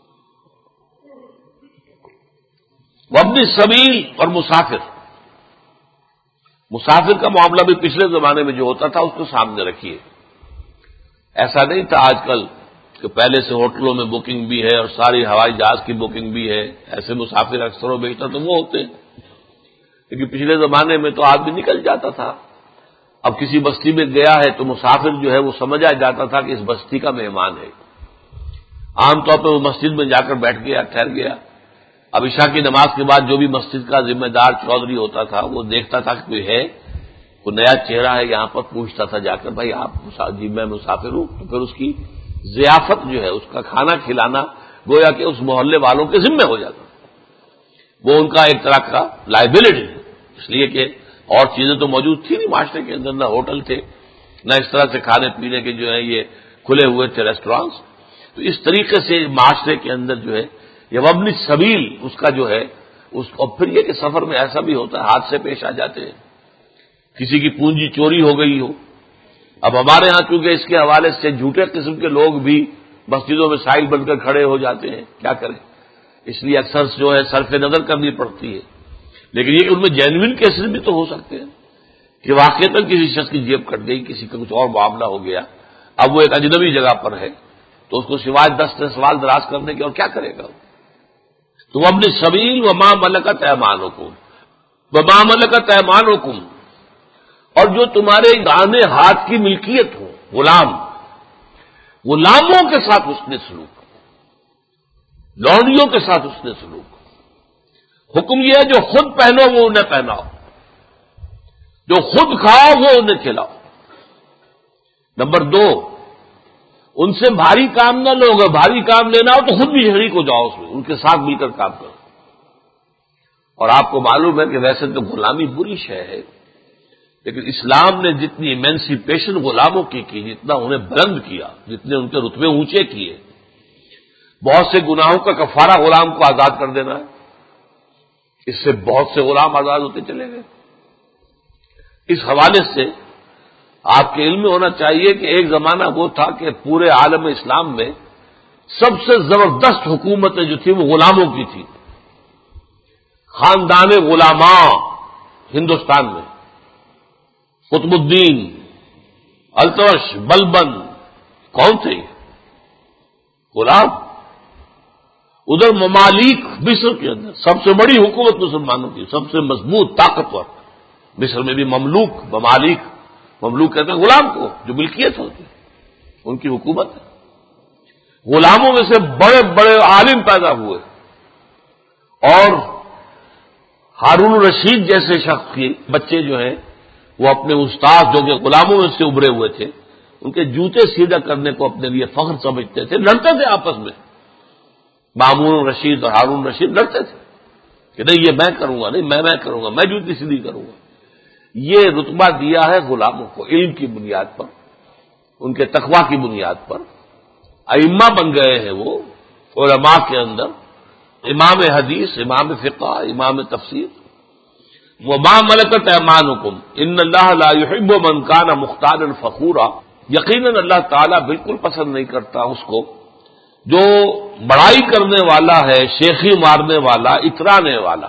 وابن السبیل اور مسافر، مسافر کا معاملہ بھی پچھلے زمانے میں جو ہوتا تھا اس کو سامنے رکھیے۔ ایسا نہیں تھا آج کل کہ پہلے سے ہوٹلوں میں بکنگ بھی ہے اور ساری ہوائی جہاز کی بکنگ بھی ہے، ایسے مسافر اکثر و بیشتر تو وہ ہوتے ہیں، لیکن پچھلے زمانے میں تو آدمی نکل جاتا تھا۔ اب کسی بستی میں گیا ہے تو مسافر جو ہے وہ سمجھا جاتا تھا کہ اس بستی کا مہمان ہے، عام طور پہ وہ مسجد میں جا کر بیٹھ گیا، ٹھہر گیا۔ اب عشاء کی نماز کے بعد جو بھی مسجد کا ذمہ دار چودھری ہوتا تھا وہ دیکھتا تھا کہ کوئی ہے، کوئی نیا چہرہ ہے یہاں پر، پوچھتا تھا جا کر بھائی آپ جی میں مسافر ہوں، تو پھر اس کی ضیافت جو ہے اس کا کھانا کھلانا گویا کہ اس محلے والوں کے ذمہ ہو جاتا، وہ ان کا ایک طرح کا لائبلٹی ہے، اس لیے کہ اور چیزیں تو موجود تھی نہیں معاشرے کے اندر، نہ ہوٹل تھے نہ اس طرح سے کھانے پینے کے جو ہے یہ کھلے ہوئے تھے ریسٹورانٹس، تو اس طریقے سے معاشرے کے اندر جو ہے یہ وابن السبیل اس کا جو ہے اس اور پھر یہ کہ سفر میں ایسا بھی ہوتا ہے حادثے پیش آ جاتے ہیں، کسی کی پونجی چوری ہو گئی ہو۔ اب ہمارے ہاں چونکہ اس کے حوالے سے جھوٹے قسم کے لوگ بھی مسجدوں میں سائل بن کر کھڑے ہو جاتے ہیں، کیا کریں، اس لیے اکثر جو ہے صرف نظر کرنی پڑتی ہے، لیکن یہ کہ ان میں جینوئن کیسز بھی تو ہو سکتے ہیں کہ واقعتاً کسی شخص کی جیب کٹ گئی، کسی کا کچھ اور معاملہ ہو گیا، اب وہ ایک اجنبی جگہ پر ہے تو اس کو سوائے دس سوال دراز کرنے کے اور کیا کرے گا؟ تو وابن السبیل وما ملکت ایمانکم، وما ملکت ایمانکم، اور جو تمہارے دانے ہاتھ کی ملکیت ہو، غلام، غلاموں کے ساتھ اس نے سلوک، لونڈیوں کے ساتھ اس نے سلوک۔ حکم یہ ہے جو خود پہنو وہ انہیں پہناؤ، جو خود کھاؤ وہ انہیں کھلاؤ۔ نمبر دو، ان سے بھاری کام نہ لو، اگر بھاری کام لینا ہو تو خود بھی شریک ہو جاؤ اس میں، ان کے ساتھ مل کر کام کرو۔ اور آپ کو معلوم ہے کہ ویسے تو غلامی بری شے ہے، لیکن اسلام نے جتنی ایمینسیپیشن غلاموں کی کی، جتنا انہیں بلند کیا، جتنے ان کے رتبے اونچے کیے، بہت سے گناہوں کا کفارہ غلام کو آزاد کر دینا ہے، اس سے بہت سے غلام آزاد ہوتے چلے گئے۔ اس حوالے سے آپ کے علم میں ہونا چاہیے کہ ایک زمانہ وہ تھا کہ پورے عالم اسلام میں سب سے زبردست حکومتیں جو تھی وہ غلاموں کی تھی، خاندان غلاماں ہندوستان میں، قطب الدین، التمش، بلبن، کون تھے یہ غلام؟ ادھر ممالک مصر کے اندر سب سے بڑی حکومت مسلمانوں کی، سب سے مضبوط طاقتور، مصر میں بھی مملوک، ممالک، مملوک کہتے ہیں غلام کو جو ملکیت ہوتی ہے، ان کی حکومت ہے۔ غلاموں میں سے بڑے بڑے عالم پیدا ہوئے، اور ہارون الرشید جیسے شخص کے بچے جو ہیں وہ اپنے استاد جو کہ غلاموں میں سے ابھرے ہوئے تھے ان کے جوتے سیدھا کرنے کو اپنے لیے فخر سمجھتے تھے، لڑتے تھے آپس میں، مامون الرشید اور ہارون الرشید لڑتے تھے کہ نہیں یہ میں کروں گا، نہیں میں میں کروں گا، میں جوتی سیدھی کروں گا۔ یہ رتبہ دیا ہے غلاموں کو علم کی بنیاد پر، ان کے تقویٰ کی بنیاد پر، ائمہ بن گئے ہیں وہ علماء کے اندر، امام حدیث، امام فقہ، امام تفسیر۔ وما ملکت ایمانکم ان اللہ لا يحب من کان مختالا فخورا، یقیناً اللہ تعالیٰ بالکل پسند نہیں کرتا اس کو جو بڑائی کرنے والا ہے، شیخی مارنے والا، اترانے والا۔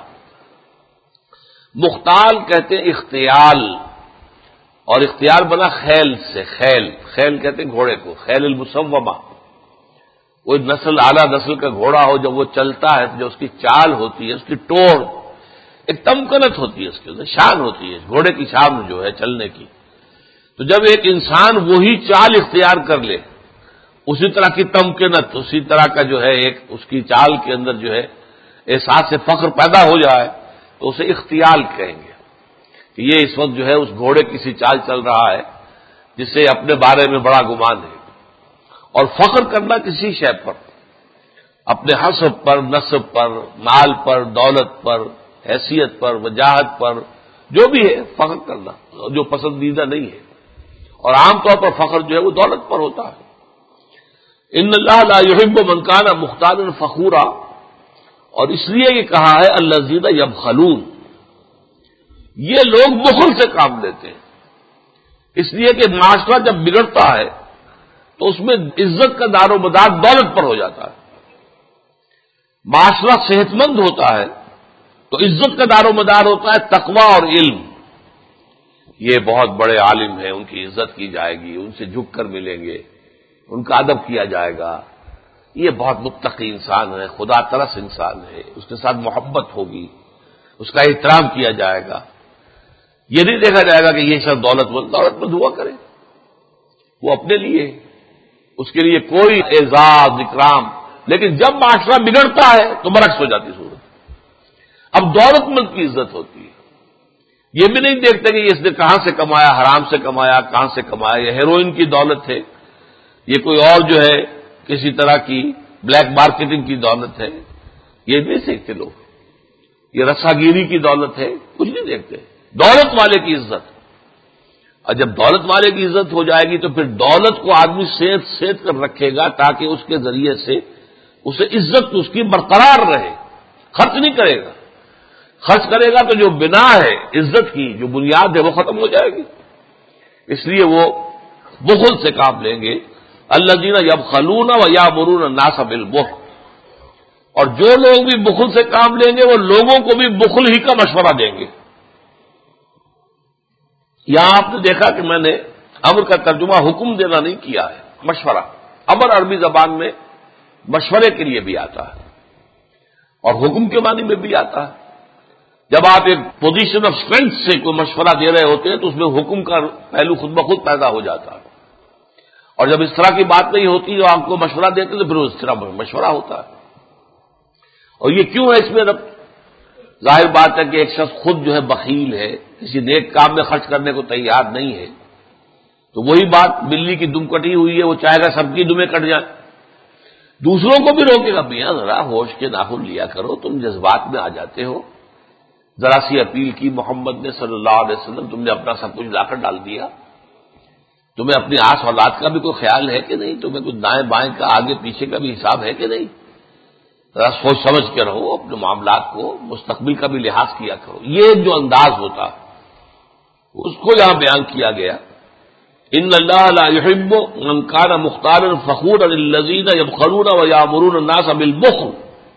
مختال کہتے ہیں اختیال، اور اختیار بنا خیل سے، خیل خیل کہتے ہیں گھوڑے کو، خیل المسومہ، وہ نسل اعلیٰ نسل کا گھوڑا ہو جب وہ چلتا ہے جو اس کی چال ہوتی ہے، اس کی ٹوڑ، ایک تمکنت ہوتی ہے، اس کے اندر شان ہوتی ہے، گھوڑے کی شان جو ہے چلنے کی۔ تو جب ایک انسان وہی چال اختیار کر لے، اسی طرح کی تمکنت، اسی طرح کا جو ہے ایک اس کی چال کے اندر جو ہے احساس سے فخر پیدا ہو جائے تو اسے اختیال کہیں گے کہ یہ اس وقت جو ہے اس گھوڑے کی سی چال چل رہا ہے جس سے اپنے بارے میں بڑا گمان ہے۔ اور فخر کرنا کسی شے پر، اپنے حسب پر، نسب پر، مال پر، دولت پر، حیثیت پر، وجاہت پر، جو بھی ہے فخر کرنا جو پسندیدہ نہیں ہے، اور عام طور پر فخر جو ہے وہ دولت پر ہوتا ہے۔ ان اللہ لا يحب من کان مختالا فخورا، اور اس لیے یہ کہا ہے الذین یبخلون، یہ لوگ بخل سے کام لیتے ہیں، اس لیے کہ معاشرہ جب بگڑتا ہے تو اس میں عزت کا دار و مدار دولت پر ہو جاتا ہے۔ معاشرہ صحت مند ہوتا ہے تو عزت کا دار و مدار ہوتا ہے تقوی اور علم۔ یہ بہت بڑے عالم ہیں، ان کی عزت کی جائے گی، ان سے جھک کر ملیں گے، ان کا ادب کیا جائے گا، یہ بہت متقی انسان ہے، خدا ترس انسان ہے، اس کے ساتھ محبت ہوگی، اس کا احترام کیا جائے گا۔ یہ نہیں دیکھا جائے گا کہ یہ شخص دولت مند دولت مند ہوا کرے، وہ اپنے لیے، اس کے لیے کوئی اعزاز اکرام، لیکن جب معاشرہ بگڑتا ہے تو برعکس ہو جاتی صورت۔ اب دولت مند کی عزت ہوتی ہے، یہ بھی نہیں دیکھتے کہ اس نے کہاں سے کمایا، حرام سے کمایا، کہاں سے کمایا، یہ ہیروئن کی دولت ہے، یہ کوئی اور جو ہے کسی طرح کی بلیک مارکیٹنگ کی دولت ہے، یہ نہیں دیکھتے لوگ، یہ رساگیری کی دولت ہے، کچھ نہیں دیکھتے، دولت والے کی عزت۔ اور جب دولت والے کی عزت ہو جائے گی تو پھر دولت کو آدمی سیت سیت کر رکھے گا تاکہ اس کے ذریعے سے اسے عزت اس کی برقرار رہے، خرچ نہیں کرے گا، خرچ کرے گا تو جو بنا ہے عزت کی، جو بنیاد ہے وہ ختم ہو جائے گی، اس لیے وہ بخل سے کام لیں گے۔ الذین یبخلون ویامرون الناس بالبخل، اور جو لوگ بھی بخل سے کام لیں گے وہ لوگوں کو بھی بخل ہی کا مشورہ دیں گے۔ یہاں آپ نے دیکھا کہ میں نے امر کا ترجمہ حکم دینا نہیں کیا ہے، مشورہ۔ امر عربی زبان میں مشورے کے لیے بھی آتا ہے اور حکم کے معنی میں بھی آتا ہے۔ جب آپ ایک پوزیشن آف اسٹرینتھ سے کوئی مشورہ دے رہے ہوتے ہیں تو اس میں حکم کا پہلو خود بخود پیدا ہو جاتا ہے، اور جب اس طرح کی بات نہیں ہوتی جو آپ کو مشورہ دیتے تو پھر اس طرح مشورہ ہوتا ہے۔ اور یہ کیوں ہے اس میں رب؟ ظاہر بات ہے کہ ایک شخص خود جو ہے بخیل ہے، کسی نیک کام میں خرچ کرنے کو تیار نہیں ہے، تو وہی بات بلی کی دم کٹی ہوئی ہے، وہ چاہے گا سب کی دمیں کٹ جائیں، دوسروں کو بھی روکے گا، میاں ذرا ہوش کے ناخن لیا کرو، تم جذبات میں آ جاتے ہو، ذرا سی اپیل کی محمد نے صلی اللہ علیہ وسلم، تم نے اپنا سب کچھ لا کر ڈال دیا، تمہیں اپنی آس اولاد کا بھی کوئی خیال ہے کہ نہیں، تمہیں کچھ دائیں بائیں کا آگے پیچھے کا بھی حساب ہے کہ نہیں، ذرا سوچ سمجھ کے رہو، اپنے معاملات کو مستقبل کا بھی لحاظ کیا کرو، یہ جو انداز ہوتا اس کو یہاں بیان کیا گیا۔ ان اللہ لا يحب من كان مختالا فخورا الذين يبخلون ويأمرون الناس بالبخل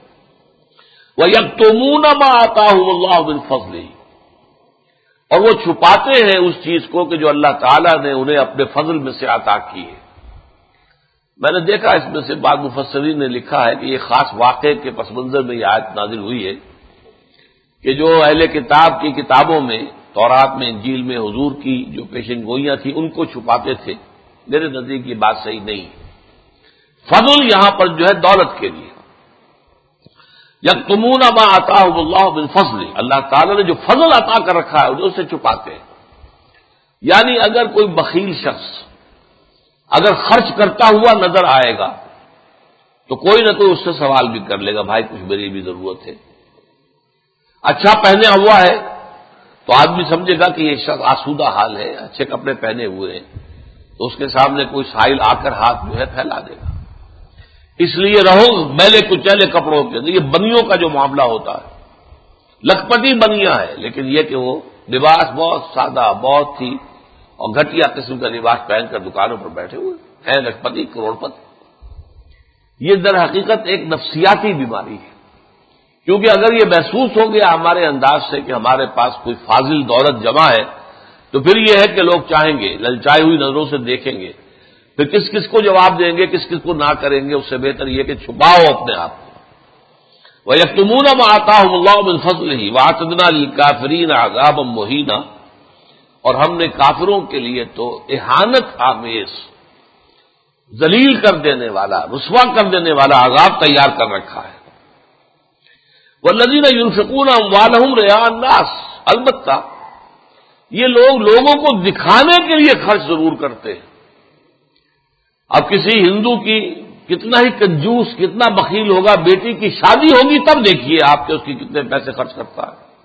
ويكتمون ما آتاهم الله من فضله، اور وہ چھپاتے ہیں اس چیز کو کہ جو اللہ تعالیٰ نے انہیں اپنے فضل میں سے عطا کی ہے۔ میں نے دیکھا اس میں سے بعض مفسرین نے لکھا ہے کہ یہ خاص واقعے کے پس منظر میں یہ آیت نازل ہوئی ہے کہ جو اہل کتاب کی کتابوں میں، تورات میں، انجیل میں حضور کی جو پیشن گوئیاں تھیں ان کو چھپاتے تھے، میرے نزدیک یہ بات صحیح نہیں ہے۔ فضل یہاں پر جو ہے دولت کے لیے، یکتمون ما آتاہم اللہ من فضل، اللہ تعالیٰ نے جو فضل عطا کر رکھا ہے اسے چھپاتے ہیں۔ یعنی اگر کوئی بخیل شخص اگر خرچ کرتا ہوا نظر آئے گا تو کوئی نہ کوئی اس سے سوال بھی کر لے گا، بھائی کچھ میری بھی ضرورت ہے۔ اچھا پہنے ہوا ہے تو آدمی سمجھے گا کہ یہ شخص آسودہ حال ہے، اچھے کپڑے پہنے ہوئے ہیں، تو اس کے سامنے کوئی سائل آ کر ہاتھ جو ہے پھیلا دے گا۔ اس لیے رہو میلے کچیلے کپڑوں کے، یہ بنیوں کا جو معاملہ ہوتا ہے، لکھپتی بنیاں ہے، لیکن یہ کہ وہ لباس بہت سادہ، بہت ہی اور گھٹیا قسم کا لباس پہن کر دکانوں پر بیٹھے ہوئے ہیں، لکھپتی کروڑ پتی۔ یہ در حقیقت ایک نفسیاتی بیماری ہے، کیونکہ اگر یہ محسوس ہو گیا ہمارے انداز سے کہ ہمارے پاس کوئی فاضل دولت جمع ہے، تو پھر یہ ہے کہ لوگ چاہیں گے، للچائی ہوئی نظروں سے دیکھیں گے، پھر کس کس کو جواب دیں گے، کس کس کو نہ کریں گے، اس سے بہتر یہ کہ چھپاؤ اپنے آپ کو۔ وَيَكْتُمُونَ مَا آتَاهُمُ اللَّهُ مِنْ فَضْلِهِ وَأَعْتَدْنَا لِلْكَافِرِينَ عَذَابًا مُهِينًا، اور ہم نے کافروں کے لیے تو اہانت آمیز، ذلیل کر دینے والا، رسوا کر دینے والا عذاب تیار کر رکھا ہے۔ وَالَّذِينَ يُنْفِقُونَ أَمْوَالَهُمْ رِئَاءَ النَّاسِ، البتہ یہ لوگ لوگوں کو دکھانے کے لیے خرچ ضرور کرتے ہیں۔ اب کسی ہندو کی کتنا ہی کنجوس، کتنا بخیل ہوگا، بیٹی کی شادی ہوگی تب دیکھیے آپ کہ اس کی کتنے پیسے خرچ کرتا ہے،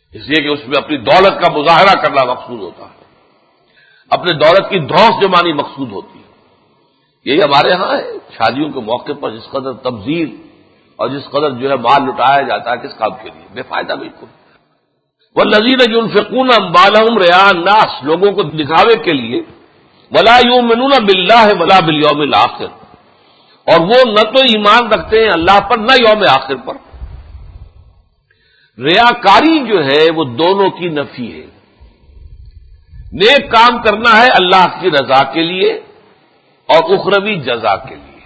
اس لیے کہ اس میں اپنی دولت کا مظاہرہ کرنا مقصود ہوتا ہے، اپنے دولت کی دھوس جمانی مقصود ہوتی ہے۔ یہی ہمارے ہاں ہے، شادیوں کے موقع پر جس قدر تبذیر اور جس قدر جو ہے مال لٹایا جاتا ہے، کس کام کے لیے؟ بے فائدہ بالکل۔ والذین ينفقون اموالهم رئاء الناس، لوگوں کو دکھاوے کے لیے، ولا یؤمنون باللہ ولا بالیوم الآخر، اور وہ نہ تو ایمان رکھتے ہیں اللہ پر نہ یوم آخر پر۔ ریاکاری جو ہے وہ دونوں کی نفی ہے۔ نیک کام کرنا ہے اللہ کی رضا کے لیے اور اخروی جزا کے لیے،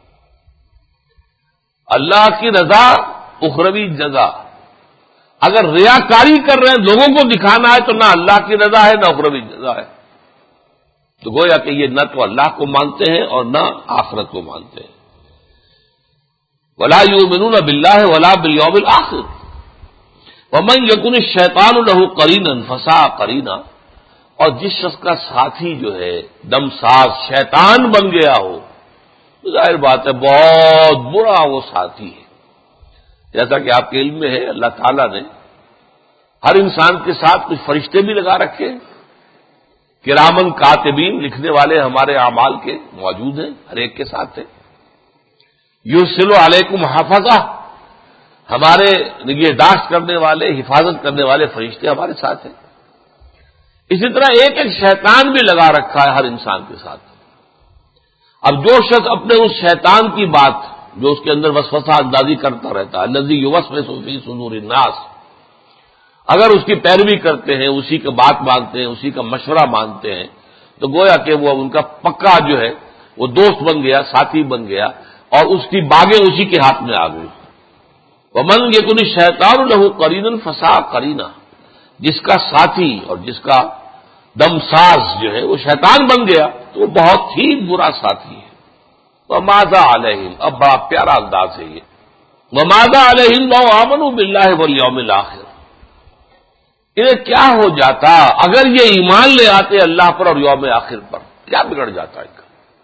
اللہ کی رضا، اخروی جزا۔ اگر ریاکاری کر رہے ہیں، لوگوں کو دکھانا ہے، تو نہ اللہ کی رضا ہے نہ اخروی جزا ہے، تو گویا کہ یہ نہ تو اللہ کو مانتے ہیں اور نہ آخرت کو مانتے ہیں۔ ولا یؤمنون باللہ ولا بالیوم الآخر ومن یکن الشیطان له قرینا فساء قرینا، اور جس شخص کا ساتھی جو ہے دمساز شیطان بن گیا ہو، ظاہر بات ہے بہت برا وہ ساتھی ہے۔ جیسا کہ آپ کے علم میں ہے، اللہ تعالیٰ نے ہر انسان کے ساتھ کچھ فرشتے بھی لگا رکھے ہیں، کرامن کاتبین، لکھنے والے ہمارے اعمال کے موجود ہیں، ہر ایک کے ساتھ ہیں۔ یرسل علیکم حفظہ، ہمارے نگہداشت کرنے والے، حفاظت کرنے والے فرشتے ہمارے ساتھ ہیں۔ اسی طرح ایک ایک شیطان بھی لگا رکھا ہے ہر انسان کے ساتھ۔ اب جو شخص اپنے اس شیطان کی بات جو اس کے اندر وسوسہ اندازی کرتا رہتا ہے، الذی یوسوس فی صدور الناس، اگر اس کی پیروی کرتے ہیں، اسی کی بات مانتے ہیں، اسی کا مشورہ مانتے ہیں، تو گویا کہ وہ ان کا پکا جو ہے وہ دوست بن گیا، ساتھی بن گیا، اور اس کی باغیں اسی کے ہاتھ میں آ گئی۔ ومن یکن الشیطان له قرینا فساء قرینا، جس کا ساتھی اور جس کا دمساز جو ہے وہ شیطان بن گیا تو وہ بہت ہی برا ساتھی ہے۔ وماذا علیہم، اب بڑا پیارا انداز ہے یہ، وماذا علیہم لو آمنوا باللہ والیوم الآخر، انہیں کیا ہو جاتا اگر یہ ایمان لے آتے اللہ پر اور یوم آخر پر، کیا بگڑ جاتا ان کا؟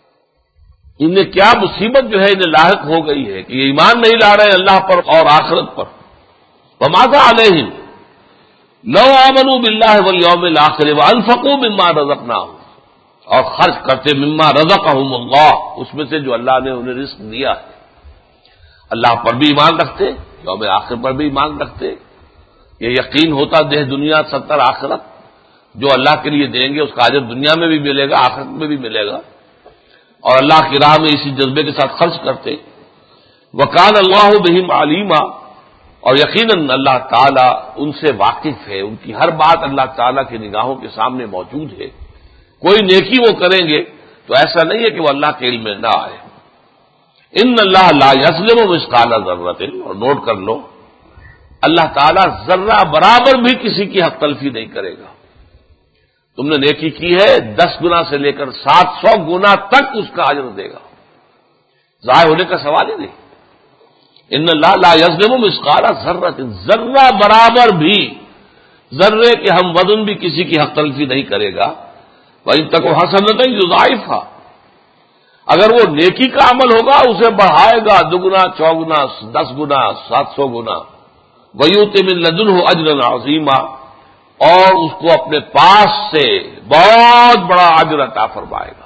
انہیں کیا مصیبت جو ہے انہیں لاحق ہو گئی ہے کہ یہ ایمان نہیں لا رہے اللہ پر اور آخرت پر۔ وماذا علیہم لو آمنوا باللہ والیوم الآخر وانفقوا مما رزقناہم، اور خرچ کرتے مما رزقہم اللہ، اس میں سے جو اللہ نے انہیں رزق دیا ہے۔ اللہ پر بھی ایمان رکھتے، یوم آخر پر بھی ایمان رکھتے، یہ یقین ہوتا دہ دنیا ستر آخرت، جو اللہ کے لیے دیں گے اس کا اجر دنیا میں بھی ملے گا، آخرت میں بھی ملے گا، اور اللہ کی راہ میں اسی جذبے کے ساتھ خرچ کرتے۔ وکان اللہ بہم علیما، اور یقیناً اللہ تعالیٰ ان سے واقف ہے، ان کی ہر بات اللہ تعالیٰ کی نگاہوں کے سامنے موجود ہے۔ کوئی نیکی وہ کریں گے تو ایسا نہیں ہے کہ وہ اللہ کے علم میں نہ آئے۔ ان اللہ لا یظلم مثقال ذرۃ، اور نوٹ کر لو، اللہ تعالیٰ ذرہ برابر بھی کسی کی حق تلفی نہیں کرے گا۔ تم نے نیکی کی ہے، دس گنا سے لے کر سات سو گنا تک اس کا اجر دے گا، ضائع ہونے کا سوال ہی نہیں۔ ان اللہ لا یظلم مثقال ذرۃ، ذرہ برابر بھی، ذرے کے ہم وزن بھی کسی کی حق تلفی نہیں کرے گا۔ وَإِن تَكُ حَسَنَةً يُضَاعِفْهَا، اگر وہ نیکی کا عمل ہوگا اسے بڑھائے گا دگنا، چوگنا، دس گنا، سات سو گنا۔ وَيُؤْتِ مِن لَّدُنْهُ أَجْرًا عَظِيمًا، اور اس کو اپنے پاس سے بہت بڑا اجر عطا فرمائے گا۔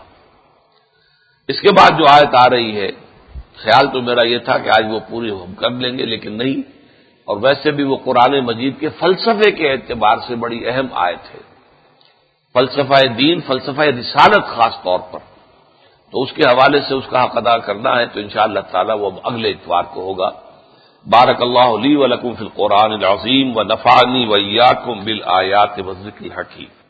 اس کے بعد جو آیت آ رہی ہے، خیال تو میرا یہ تھا کہ آج وہ پوری ہم کر لیں گے، لیکن نہیں، اور ویسے بھی وہ قرآن مجید کے فلسفے کے اعتبار سے بڑی اہم آیت ہے، فلسفہ دین، فلسفہ رسالت خاص طور پر، تو اس کے حوالے سے اس کا حق ادا کرنا ہے، تو انشاءاللہ تعالی وہ اگلے اتوار کو ہوگا۔ بارک اللہ لی ولکم فی القرآن العظیم ونفعنی وإیاکم بالآیات والذکر الحکیم۔